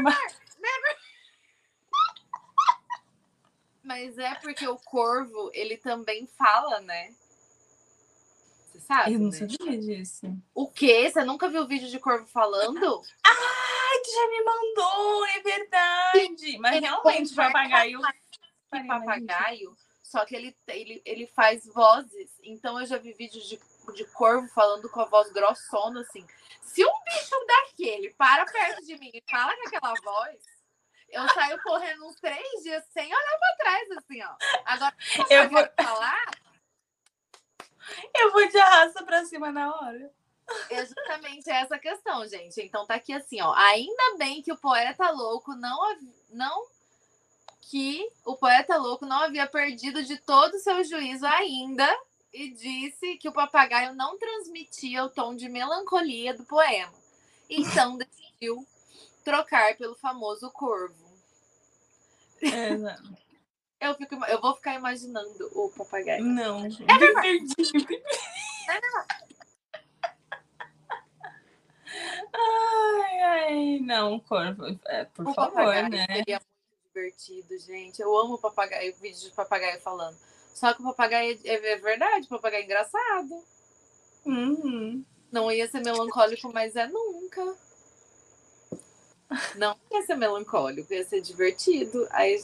Mas é porque o corvo, ele também fala, né? Você sabe? Eu não né? sabia disso. O quê? Você nunca viu vídeo de corvo falando? Ai, tu já me mandou, é verdade. Mas Ele realmente, papagaio. Que papagaio, só que ele faz vozes. Então eu já vi vídeos de corvo falando com a voz grossona, assim. Se um bicho daquele para perto de mim e fala com aquela voz, eu saio correndo uns 3 dias sem olhar pra trás, assim, ó. Agora, eu vou falar... Eu vou de arrasta pra cima na hora. É justamente essa questão, gente. Então tá aqui assim, ó. Ainda bem que o poeta louco que o poeta louco não havia perdido de todo o seu juízo ainda e disse que o papagaio não transmitia o tom de melancolia do poema. Então decidiu trocar pelo famoso corvo. Eu vou ficar imaginando o papagaio. Não, bem perdido. Ai, não, corvo. Por o favor, papagaio né? Seria muito divertido, gente. Eu amo papagaio, vídeo de papagaio falando. Só que o papagaio é verdade, o papagaio é engraçado. Uhum. Não ia ser melancólico, mas nunca. Não ia ser melancólico, ia ser divertido. Aí.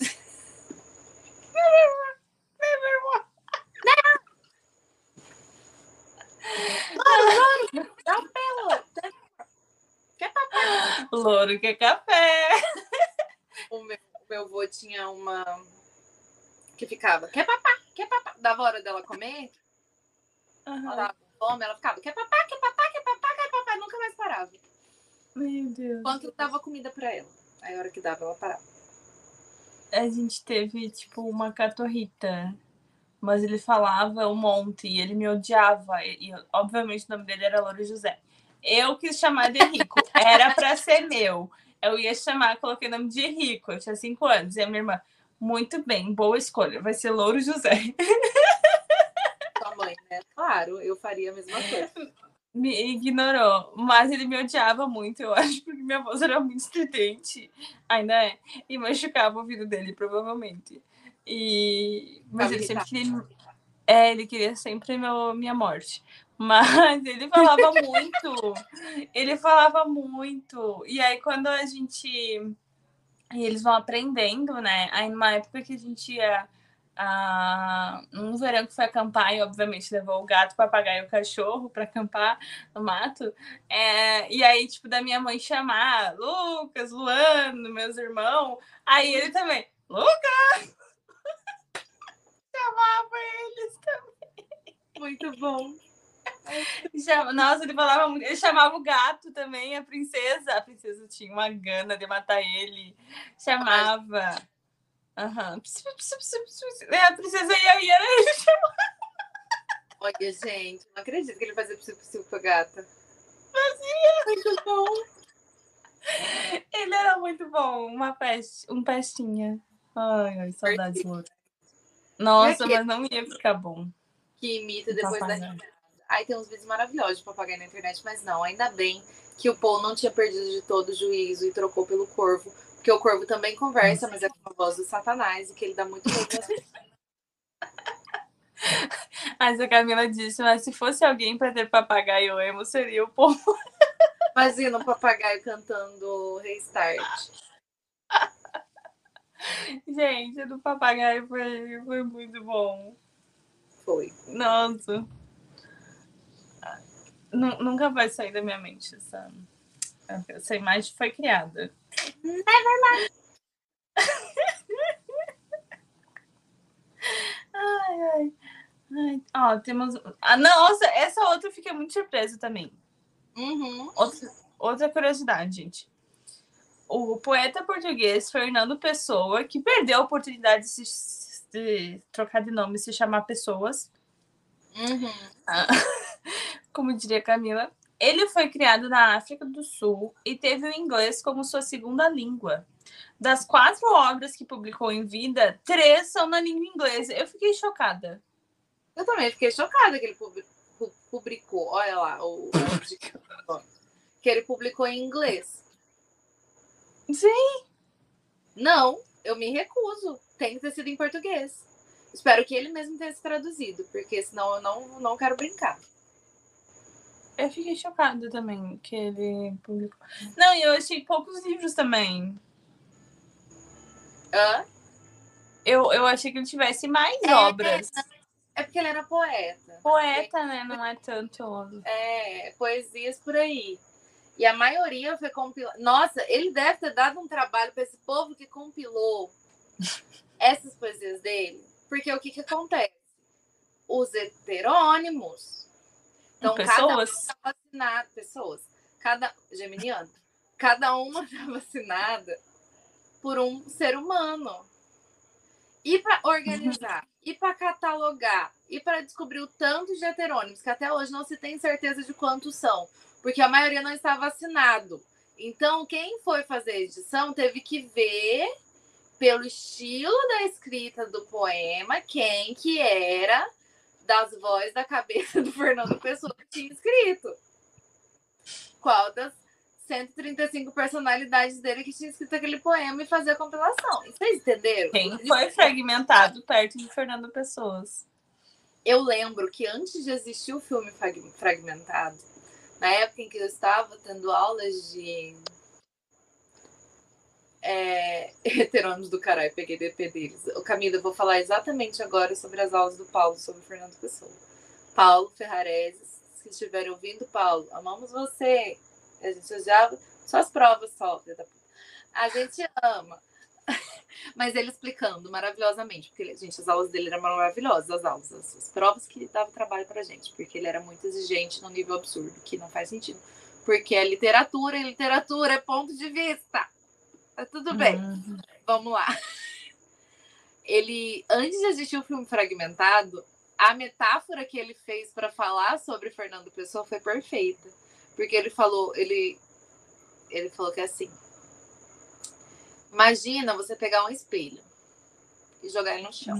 Dá um pelo. Quer papai? Louro quer café. O meu avô tinha uma que ficava, quer papá, quer papá. Dava hora dela comer. Ela tava com fome, ela ficava, quer papá, quer papá, quer papá, quer papá. Nunca mais parava. Meu Deus. Enquanto dava comida pra ela. Aí a hora que dava, ela parava. A gente teve, tipo, uma catorrita. Mas ele falava um monte e ele me odiava. E obviamente o nome dele era Louro José. Eu quis chamar de Henrico. Era pra ser meu. Eu ia chamar, coloquei o nome de Henrico. Eu tinha 5 anos. E a minha irmã, muito bem, boa escolha. Vai ser Louro José. Sua mãe, né? Claro, eu faria a mesma coisa. Me ignorou. Mas ele me odiava muito, eu acho, porque minha voz era muito estridente. Ainda é. E machucava o ouvido dele, provavelmente. Mas ele sempre queria... ele queria sempre minha morte. Mas ele falava muito. Ele falava muito. E aí, quando a gente... E eles vão aprendendo, né? Aí, numa época que a gente ia... um verão que foi acampar e, obviamente, levou o gato, o papagaio e o cachorro para acampar no mato. E aí, tipo, da minha mãe chamar Lucas, Luano, meus irmãos. Aí ele também, Lucas! Chamava eles também. Muito bom. Nossa, ele falava muito. Ele chamava o gato também, a princesa. A princesa tinha uma gana de matar ele. Chamava. Aham. A princesa ia ele chamava. Olha, gente, não acredito que ele fazia psico com a gata. Fazia. Muito bom. Ele era muito bom. Um pestinha. Ai, saudades, Louro. Nossa, mas não ia ficar bom. Que imita depois da risada. Aí tem uns vídeos maravilhosos de papagaio na internet, mas não, ainda bem que o Paul não tinha perdido de todo o juízo e trocou pelo corvo, porque o corvo também conversa, mas é com a voz do Satanás e que ele dá muito medo. Mas a Camila disse, mas se fosse alguém para ter papagaio emo, seria o Paul. Imagina um papagaio cantando Restart. Gente, do papagaio foi muito bom. Foi. Nossa. Nunca vai sair da minha mente essa imagem foi criada. Nevermind. Ai. Ó, temos... nossa, essa outra eu fiquei muito surpresa também. Uhum. Outra curiosidade, gente. o poeta português Fernando Pessoa, que perdeu a oportunidade de trocar de nome e se chamar Pessoas, como diria Camila, ele foi criado na África do Sul e teve o inglês como sua segunda língua. Das 4 obras que publicou em vida, 3 são na língua inglesa. Eu fiquei chocada. Eu também fiquei chocada que ele publicou. Olha lá, que ele publicou em inglês. Sim. Não, eu me recuso. Tem que ter sido em português. Espero que ele mesmo tenha se traduzido, porque senão eu não quero brincar. Eu fiquei chocada também que ele publicou. Não, e eu achei poucos livros também. Hã? Eu achei que ele tivesse mais obras. É porque ele era poeta. Poeta, né? Não é tanto. Poesias por aí. E a maioria foi compilada. Nossa, ele deve ter dado um trabalho para esse povo que compilou essas poesias dele. Porque o que acontece? Os heterônimos. Então, pessoas. Cada uma estava assinada. Pessoas. Geminiano. Cada uma estava assinada por um ser humano. E para organizar, e para catalogar, e para descobrir o tanto de heterônimos, que até hoje não se tem certeza de quantos são, porque a maioria não estava assinado. Então, quem foi fazer a edição teve que ver, pelo estilo da escrita do poema, quem que era das vozes da cabeça do Fernando Pessoa que tinha escrito. Qual das 135 personalidades dele que tinha escrito aquele poema e fazer a compilação. Vocês entenderam? Quem foi fragmentado perto de Fernando Pessoas? Eu lembro que antes de existir o filme Fragmentado, na época em que eu estava tendo aulas de heterônimos do caralho, peguei DP deles. Camila, eu vou falar exatamente agora sobre as aulas do Paulo sobre Fernando Pessoa. Paulo Ferrarese, se estiverem ouvindo, Paulo, amamos você. A gente odiava só as provas, só. A gente ama. Mas ele explicando maravilhosamente, porque, gente, as aulas dele eram maravilhosas, as provas que davam trabalho pra gente, porque ele era muito exigente num nível absurdo, que não faz sentido. Porque é literatura, e literatura é ponto de vista. Tá tudo bem. Vamos lá. Ele, antes de existir o filme Fragmentado, a metáfora que ele fez para falar sobre Fernando Pessoa foi perfeita. Porque ele falou que é assim. Imagina você pegar um espelho e jogar ele no chão.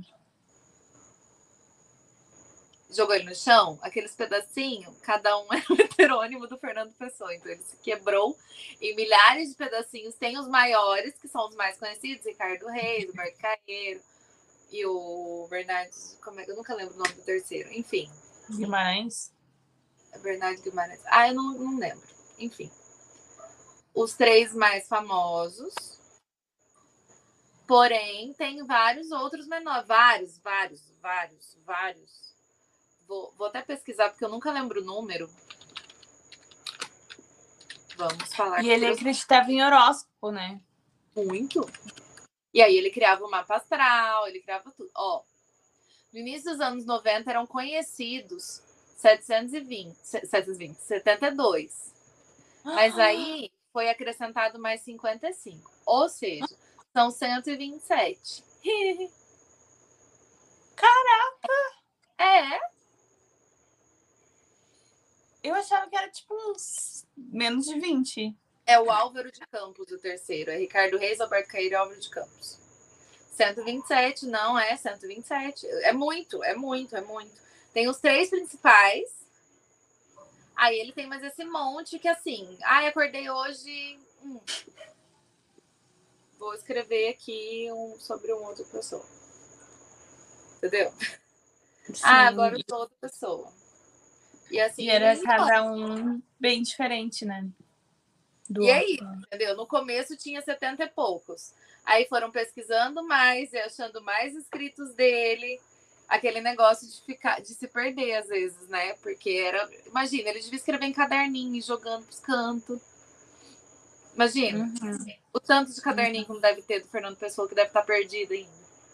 Jogou ele no chão, aqueles pedacinhos, cada um é o heterônimo do Fernando Pessoa. Então ele se quebrou em milhares de pedacinhos. Tem os maiores, que são os mais conhecidos, Ricardo Reis, o Roberto Carreiro e o Bernardo... eu nunca lembro o nome do terceiro. Enfim. Guimarães. Bernardo Guimarães. Eu não lembro. Enfim. Os 3 mais famosos. Porém, tem vários outros menores. Vários. Vou até pesquisar, porque eu nunca lembro o número. Vamos falar. E ele acreditava em horóscopo, né? Muito. E aí ele criava o mapa astral, ele criava tudo. No início dos anos 90 eram conhecidos 72. Mas aí foi acrescentado mais 55. Ou seja, são 127. Caraca! Eu achava que era tipo uns menos de 20. É o Álvaro de Campos, o terceiro. É Ricardo Reis, Alberto Caeiro e Álvaro de Campos. 127, não é 127. É muito. Tem os 3 principais. Aí ele tem mais esse monte que assim... acordei hoje... Vou escrever aqui sobre uma outra pessoa. Entendeu? Sim. Agora eu sou outra pessoa. E assim... E era cada um bem diferente, né? E aí, entendeu? No começo tinha 70 e poucos. Aí foram pesquisando mais e achando mais escritos dele. Aquele negócio de se perder, às vezes, né? Porque era... Imagina, ele devia escrever em caderninho, jogando pros cantos. Imagina. O tanto de caderninho que não deve ter do Fernando Pessoa, que deve estar perdido ainda.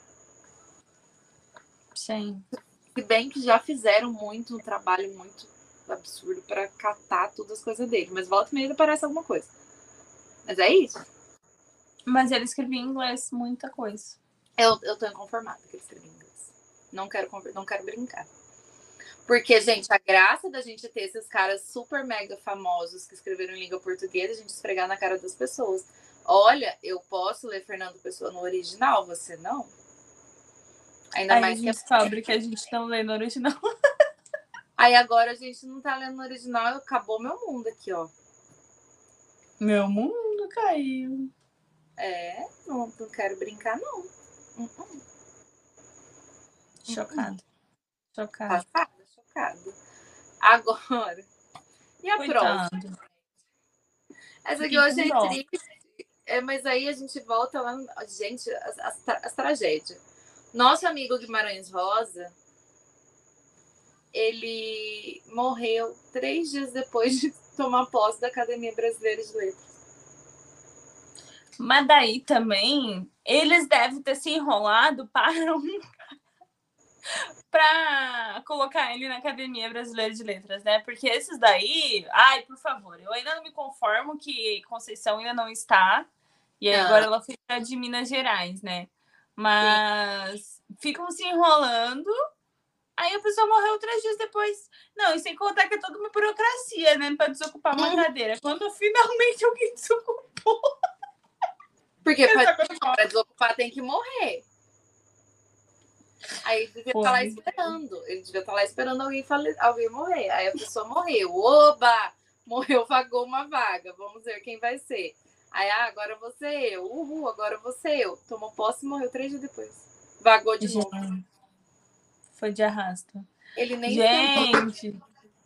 Sim. Se bem que já fizeram um trabalho muito absurdo para catar todas as coisas dele. Mas volta e meia aparece alguma coisa. Mas é isso. Mas ele escrevia em inglês muita coisa. Eu tô inconformada que ele escrevia em inglês. Não quero brincar. Porque, gente, a graça da gente ter esses caras super mega famosos que escreveram em língua portuguesa, a gente esfregar na cara das pessoas. Olha, eu posso ler Fernando Pessoa no original, você não? Ainda Aí mais a gente descobre que a gente não lê no original. Aí agora a gente não tá lendo no original, acabou meu mundo aqui, ó. Meu mundo caiu. Não quero brincar, não. Chocado. Chocada. Agora. E a Coitado. próxima? Essa aqui Fiquei hoje com dó. é triste. Mas aí a gente volta lá. Gente, as tragédias. Nosso amigo Guimarães Rosa, ele morreu 3 dias depois de tomar posse da Academia Brasileira de Letras. Mas daí também, eles devem ter se enrolado para colocar ele na Academia Brasileira de Letras, né? Porque esses daí... Ai, por favor, eu ainda não me conformo que Conceição ainda não está. E aí agora ela fica de Minas Gerais, né? Mas ficam se enrolando. Aí a pessoa morreu 3 dias depois. Não, e sem contar que é toda uma burocracia, né? Para desocupar uma cadeira. Quando finalmente alguém desocupou... Porque para desocupar tem que morrer. Aí ele devia estar lá esperando. Ele devia estar lá esperando alguém morrer. Aí a pessoa morreu. Oba! Morreu, vagou uma vaga. Vamos ver quem vai ser. Aí, agora você eu. Uhul, agora você eu. Tomou posse e morreu 3 dias depois. Vagou de novo. Foi de arrasto. Ele nem Gente!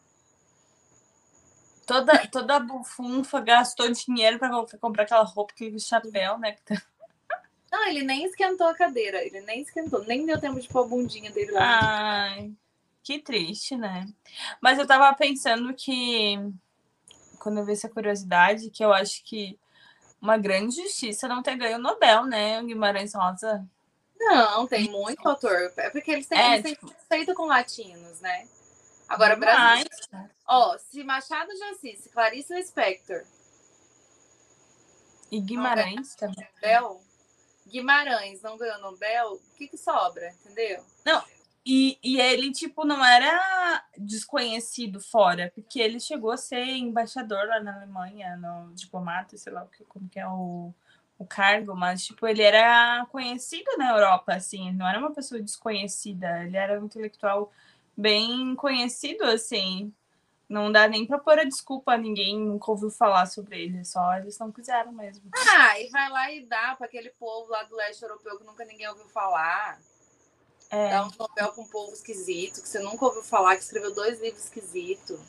Toda a bufunfa gastou dinheiro para comprar aquela roupa, aquele chapéu, né? Não, ele nem esquentou a cadeira. Ele nem esquentou. Nem deu tempo de pôr a bundinha dele lá. Ai, que triste, né? Mas eu tava pensando que, quando eu vi essa curiosidade, que eu acho que uma grande justiça não ter ganho o Nobel, né? O Guimarães Rosa. Não, tem muito autor. É porque eles têm conceito com latinos, né? Agora, Brasil. Ó, se Machado de Assis, se Clarice Lispector. E Guimarães também. Guimarães não ganhou Nobel, o que sobra, entendeu? Não, e ele, tipo, não era desconhecido fora, porque ele chegou a ser embaixador lá na Alemanha, no diplomata, sei lá como que é o cargo, mas, tipo, ele era conhecido na Europa, assim, não era uma pessoa desconhecida, ele era um intelectual bem conhecido, assim, não dá nem pra pôr a desculpa a ninguém, nunca ouviu falar sobre ele, só eles não quiseram mesmo. E vai lá e dá pra aquele povo lá do leste europeu que nunca ninguém ouviu falar. Dá um Nobel pra um povo esquisito, que você nunca ouviu falar, que escreveu 2 livros esquisitos.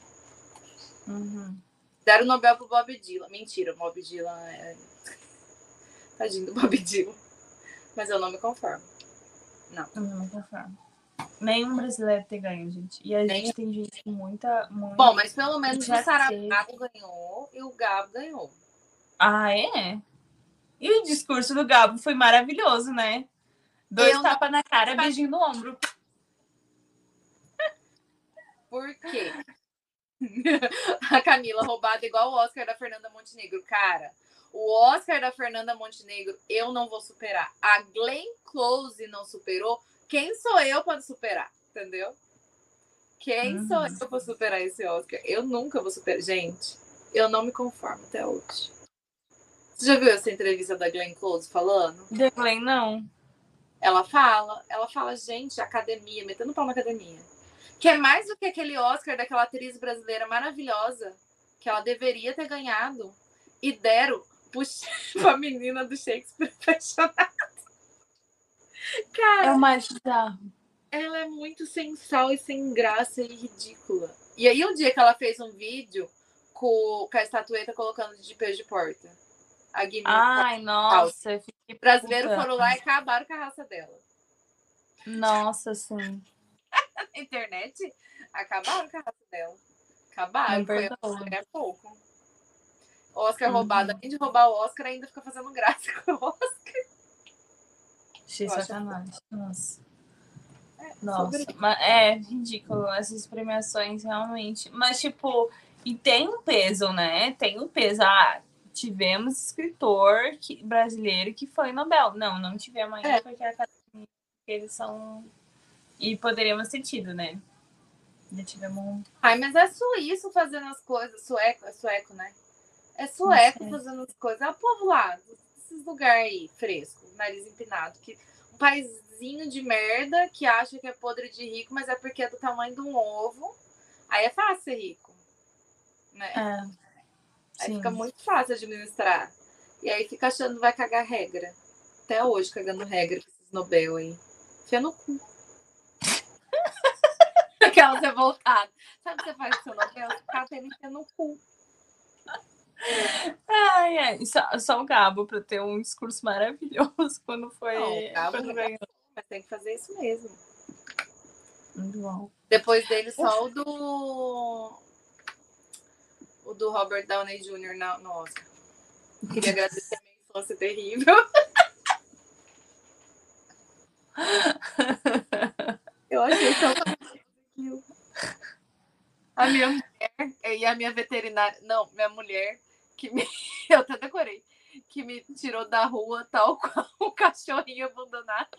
Deram o Nobel pro Bob Dylan. Mentira, o Bob Dylan é... Tadinho do Bob Dylan. Mas eu não me conformo. Não. Eu não me conformo. Nenhum brasileiro ter ganho, gente. E a gente tem gente com muita... Bom, mas pelo menos o Saramago ganhou e o Gabo ganhou. Ah, é? E o discurso do Gabo foi maravilhoso, né? 2 tapas na cara, beijinho no ombro. Por quê? A Camila roubada igual o Oscar da Fernanda Montenegro. Cara, o Oscar da Fernanda Montenegro eu não vou superar. A Glenn Close não superou. Quem sou eu para superar? Entendeu? Quem sou eu para superar esse Oscar? Eu nunca vou superar. Gente, eu não me conformo até hoje. Você já viu essa entrevista da Glenn Close falando? Da Glenn, não. Ela fala, gente, academia, metendo pau na academia. Que é mais do que aquele Oscar daquela atriz brasileira maravilhosa que ela deveria ter ganhado e deram pra menina do Shakespeare apaixonada. Cara, é o mais bizarro. Ela é muito sem sal e sem graça e ridícula. E aí um dia que ela fez um vídeo com a estatueta colocando de pé de porta. Ai, nossa. Os brasileiros foram lá e acabaram com a raça dela. Nossa, sim. Na internet, acabaram com a raça dela. Acabaram. É pouco. Oscar roubado. Além de roubar o Oscar, ainda fica fazendo graça com o Oscar. Sacanagem. Nossa. Mas é ridículo essas premiações, realmente. Mas, tipo, e tem um peso, né? Tem um peso. tivemos escritor brasileiro que foi Nobel. Não tivemos ainda, porque a academia, eles são... E poderíamos ter tido, né? Já tivemos... Ai, mas é suíço fazendo as coisas. É sueco, né? É sueco fazendo as coisas. É o povo lá, esses lugares aí, fresco, nariz empinado. Um paizinho de merda que acha que é podre de rico, mas é porque é do tamanho de um ovo. Aí é fácil ser rico, né? Aí fica muito fácil administrar. E aí fica achando que vai cagar regra. Até hoje cagando regra com esses Nobel aí. Enfia no cu. Aquelas revoltadas. Sabe o que você faz com o seu Nobel? Você fica até enfia no cu. Só o Gabo para ter um discurso maravilhoso quando foi. Não, o Gabo não ganhou, mas tem que fazer isso mesmo. Muito bom. Depois dele, só o do Robert Downey Jr. no Oscar. Queria agradecer a minha infância terrível. Eu achei tão aquilo. A minha mulher e a minha veterinária. Não, minha mulher, eu até decorei, que me tirou da rua tal qual um cachorrinho abandonado.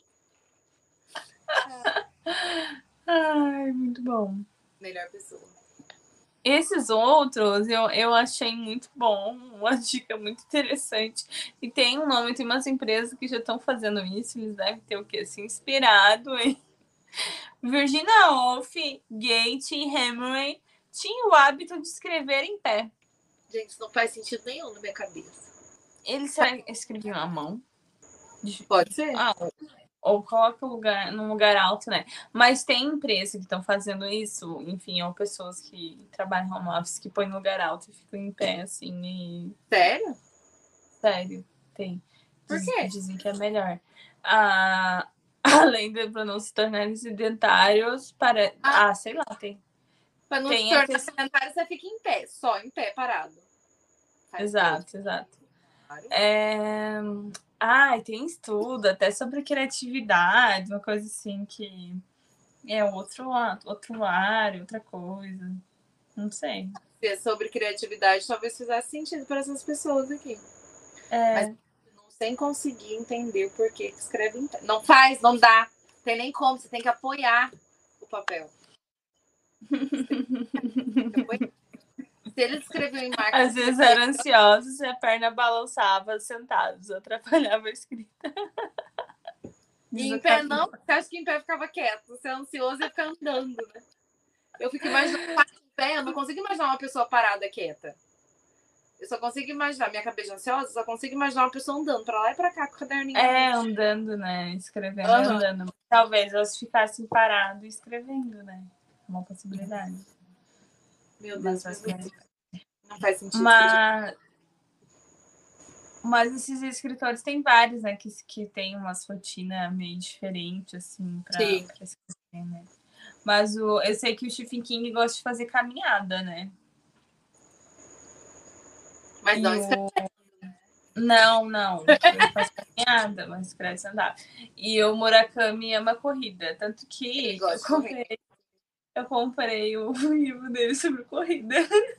Ai, muito bom. Melhor pessoa. Esses outros eu achei muito bom, uma dica muito interessante. E tem umas empresas que já estão fazendo isso, eles devem ter o quê? Se inspirado em Virginia Woolf, Gates e Hemingway tinham o hábito de escrever em pé. Gente, isso não faz sentido nenhum na minha cabeça. Eles escreviam à mão? Pode ser. Ou coloca num lugar alto, né? Mas tem empresas que estão fazendo isso, enfim, ou pessoas que trabalham home office que põem no lugar alto e ficam em pé, assim. E... Sério? Sério, tem. Por quê? Dizem que é melhor. Além de para não se tornarem sedentários, sei lá, tem. Para não se tornar sedentário, você fica em pé, só em pé, parado. Exato. Tem estudo até sobre criatividade, uma coisa assim que é outro área, outra coisa. Não sei. Sobre criatividade, talvez fizesse sentido para essas pessoas aqui. Mas sem conseguir entender o porquê que escreve em pé. Não faz, não dá. Não tem nem como, você tem que apoiar o papel. Se ele escreveu em marca... Às vezes eram ansiosos e a perna balançava sentados, atrapalhava a escrita. E em pé não? Você acha que em pé ficava quieto? Você é ansioso e fica andando, né? Eu fico imaginando em pé, eu não consigo imaginar uma pessoa parada quieta. Eu só consigo imaginar, minha cabeça ansiosa, só consigo imaginar uma pessoa andando pra lá e pra cá com o caderninho. Andando, né? Escrevendo, andando. Talvez elas ficassem paradas escrevendo, né? Uma possibilidade. Meu Deus, não faz sentido. Mas esses escritores tem vários, né? Que tem umas rotinas meio diferentes, assim, pra escrever, né? Mas eu sei que o Stephen King gosta de fazer caminhada, né? Mas não escreve. Não. Ele faz caminhada, mas escreve stand-up. E o Murakami ama corrida. Tanto que eu comprei o livro dele sobre corrida.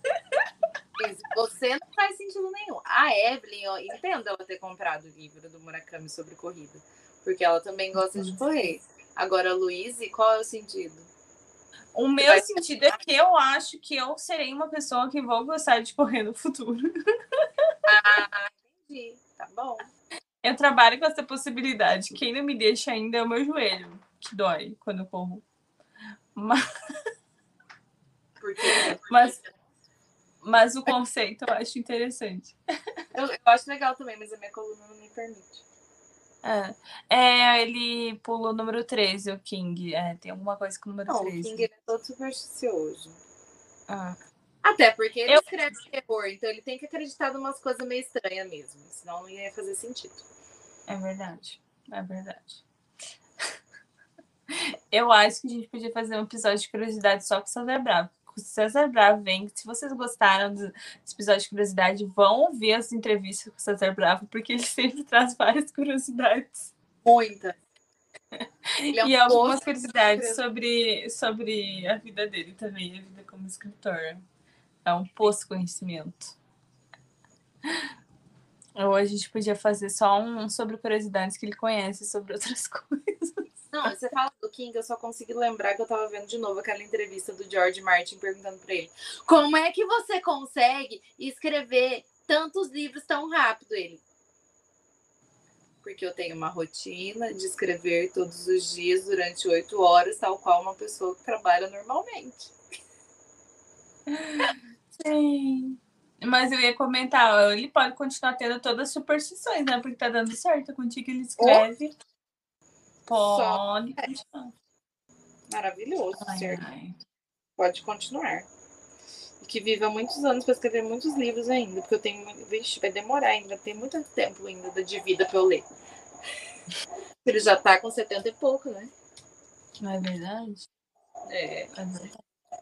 Você não faz sentido nenhum. A Evelyn, eu entendo ela ter comprado o livro do Murakami sobre corrida. Porque ela também gosta de correr. Agora, Luíse, qual é o sentido? O meu sentido é que eu acho que eu serei uma pessoa que vou gostar de correr no futuro. Entendi. Tá bom. Eu trabalho com essa possibilidade. Quem não me deixa ainda é o meu joelho, que dói quando eu corro. Por quê? Mas o conceito eu acho interessante. Eu acho legal também, mas a minha coluna não me permite. Ele pulou o número 13, o King. Tem alguma coisa com o número 13. O King é todo supersticioso. Até porque ele escreve terror, então ele tem que acreditar em umas coisas meio estranhas mesmo. Senão não ia fazer sentido. É verdade. Eu acho que a gente podia fazer um episódio de curiosidade só com o César Bravo. O César Bravo vem. Se vocês gostaram do episódio de curiosidade, vão ouvir as entrevistas com o César Bravo, porque ele sempre traz várias curiosidades. Muita. E algumas curiosidades sobre a vida dele também, a vida como escritor. É um poço conhecimento. Ou a gente podia fazer só um sobre curiosidades que ele conhece sobre outras coisas. Não, você fala do King, eu só consigo lembrar que eu tava vendo de novo aquela entrevista do George Martin perguntando pra ele: como é que você consegue escrever tantos livros tão rápido? Ele: porque eu tenho uma rotina de escrever todos os dias durante 8 horas, tal qual uma pessoa que trabalha normalmente. Sim. Mas eu ia comentar, ele pode continuar tendo todas as superstições, né? Porque tá dando certo contigo que ele escreve. Pode continuar. Maravilhoso, Ai, certo? ai. Pode continuar. E que viva muitos anos para escrever muitos livros ainda, porque eu tenho. Vixe, vai demorar ainda, tem muito tempo ainda de vida para eu ler. Ele já tá com 70 e pouco, né? Não é verdade? É. É verdade.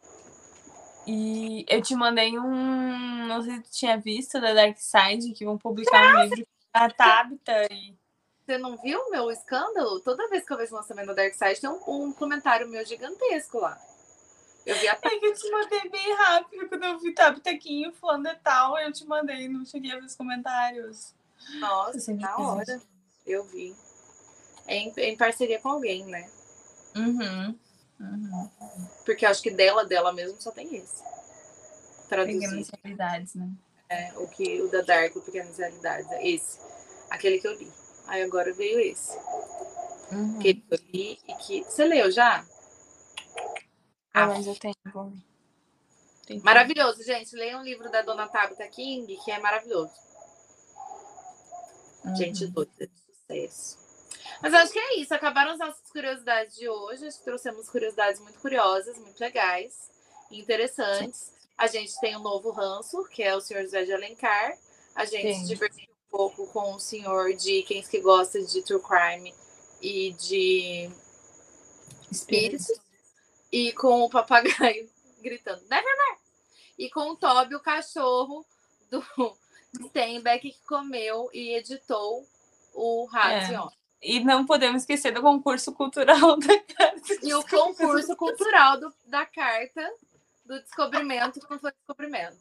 E eu te mandei não sei se tu tinha visto, da Dark Side, que vão publicar um livro da Tabitha. Você não viu o meu escândalo? Toda vez que eu vejo o lançamento da Dark Side, tem um comentário meu gigantesco lá. Eu vi a É que eu te mandei bem rápido, quando eu vi Tabitaquinho falando e tal, eu te mandei, não cheguei a ver os comentários. Nossa, na hora. Eu vi. Em parceria com alguém, né? Uhum. Porque acho que dela mesmo só tem esse. Traduzido. Pequenas realidades, né? O da Dark, o Pequenas Realidades. Esse. Aquele que eu li. Aí agora veio esse. Que eu li e que... Você leu já? Mas eu tenho. Maravilhoso, gente. Leiam um livro da dona Tabitha King, que é maravilhoso. Gente doida, de sucesso. Mas acho que é isso. Acabaram as nossas curiosidades de hoje. Acho que trouxemos curiosidades muito curiosas, muito legais, interessantes. A gente tem um novo ranço, que é o Senhor José de Alencar. A gente se divertiu um pouco com o senhor Dickens, que gosta de true crime e de espíritos. E com o papagaio gritando Nevermore! E com o Toby, o cachorro do Steinbeck, que comeu e editou o Rato. E não podemos esquecer do concurso cultural da carta. E o concurso cultural da carta do descobrimento, que não foi descobrimento.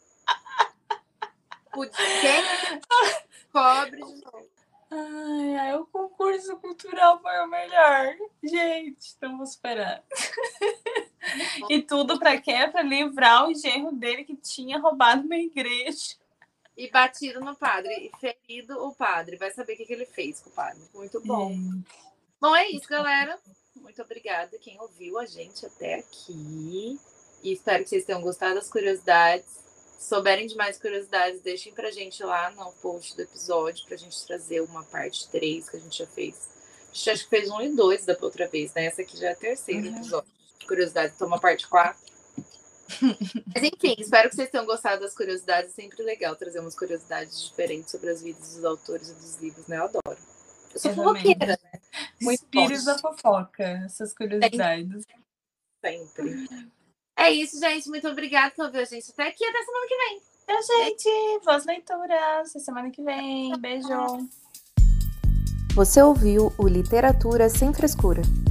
Quem descobre de novo? Ai, o concurso cultural foi o melhor. Gente, estamos esperando. E tudo para quê? Para livrar o genro dele que tinha roubado uma igreja. E batido no padre, e ferido o padre. Vai saber o que ele fez com o padre. Muito bom. Bom, é isso, galera. Muito obrigada quem ouviu a gente até aqui. E espero que vocês tenham gostado das curiosidades. Se souberem de mais curiosidades, deixem pra gente lá no post do episódio, pra gente trazer uma parte 3 que a gente já fez. A gente acho que fez 1 e 2 da outra vez, né? Essa aqui já é a terceira episódio. Curiosidade, então uma parte 4. Mas enfim, espero que vocês tenham gostado das curiosidades. É sempre legal trazer umas curiosidades diferentes sobre as vidas dos autores e dos livros, né? Eu adoro. Eu sou fofoqueira, né? Muito espírito da fofoca, essas curiosidades. Sempre. É isso, gente. Muito obrigada por ouvir a gente até aqui. Até semana que vem. Tchau, gente. Boas leituras. Até semana que vem. Beijo. Você ouviu o Literatura Sem Frescura.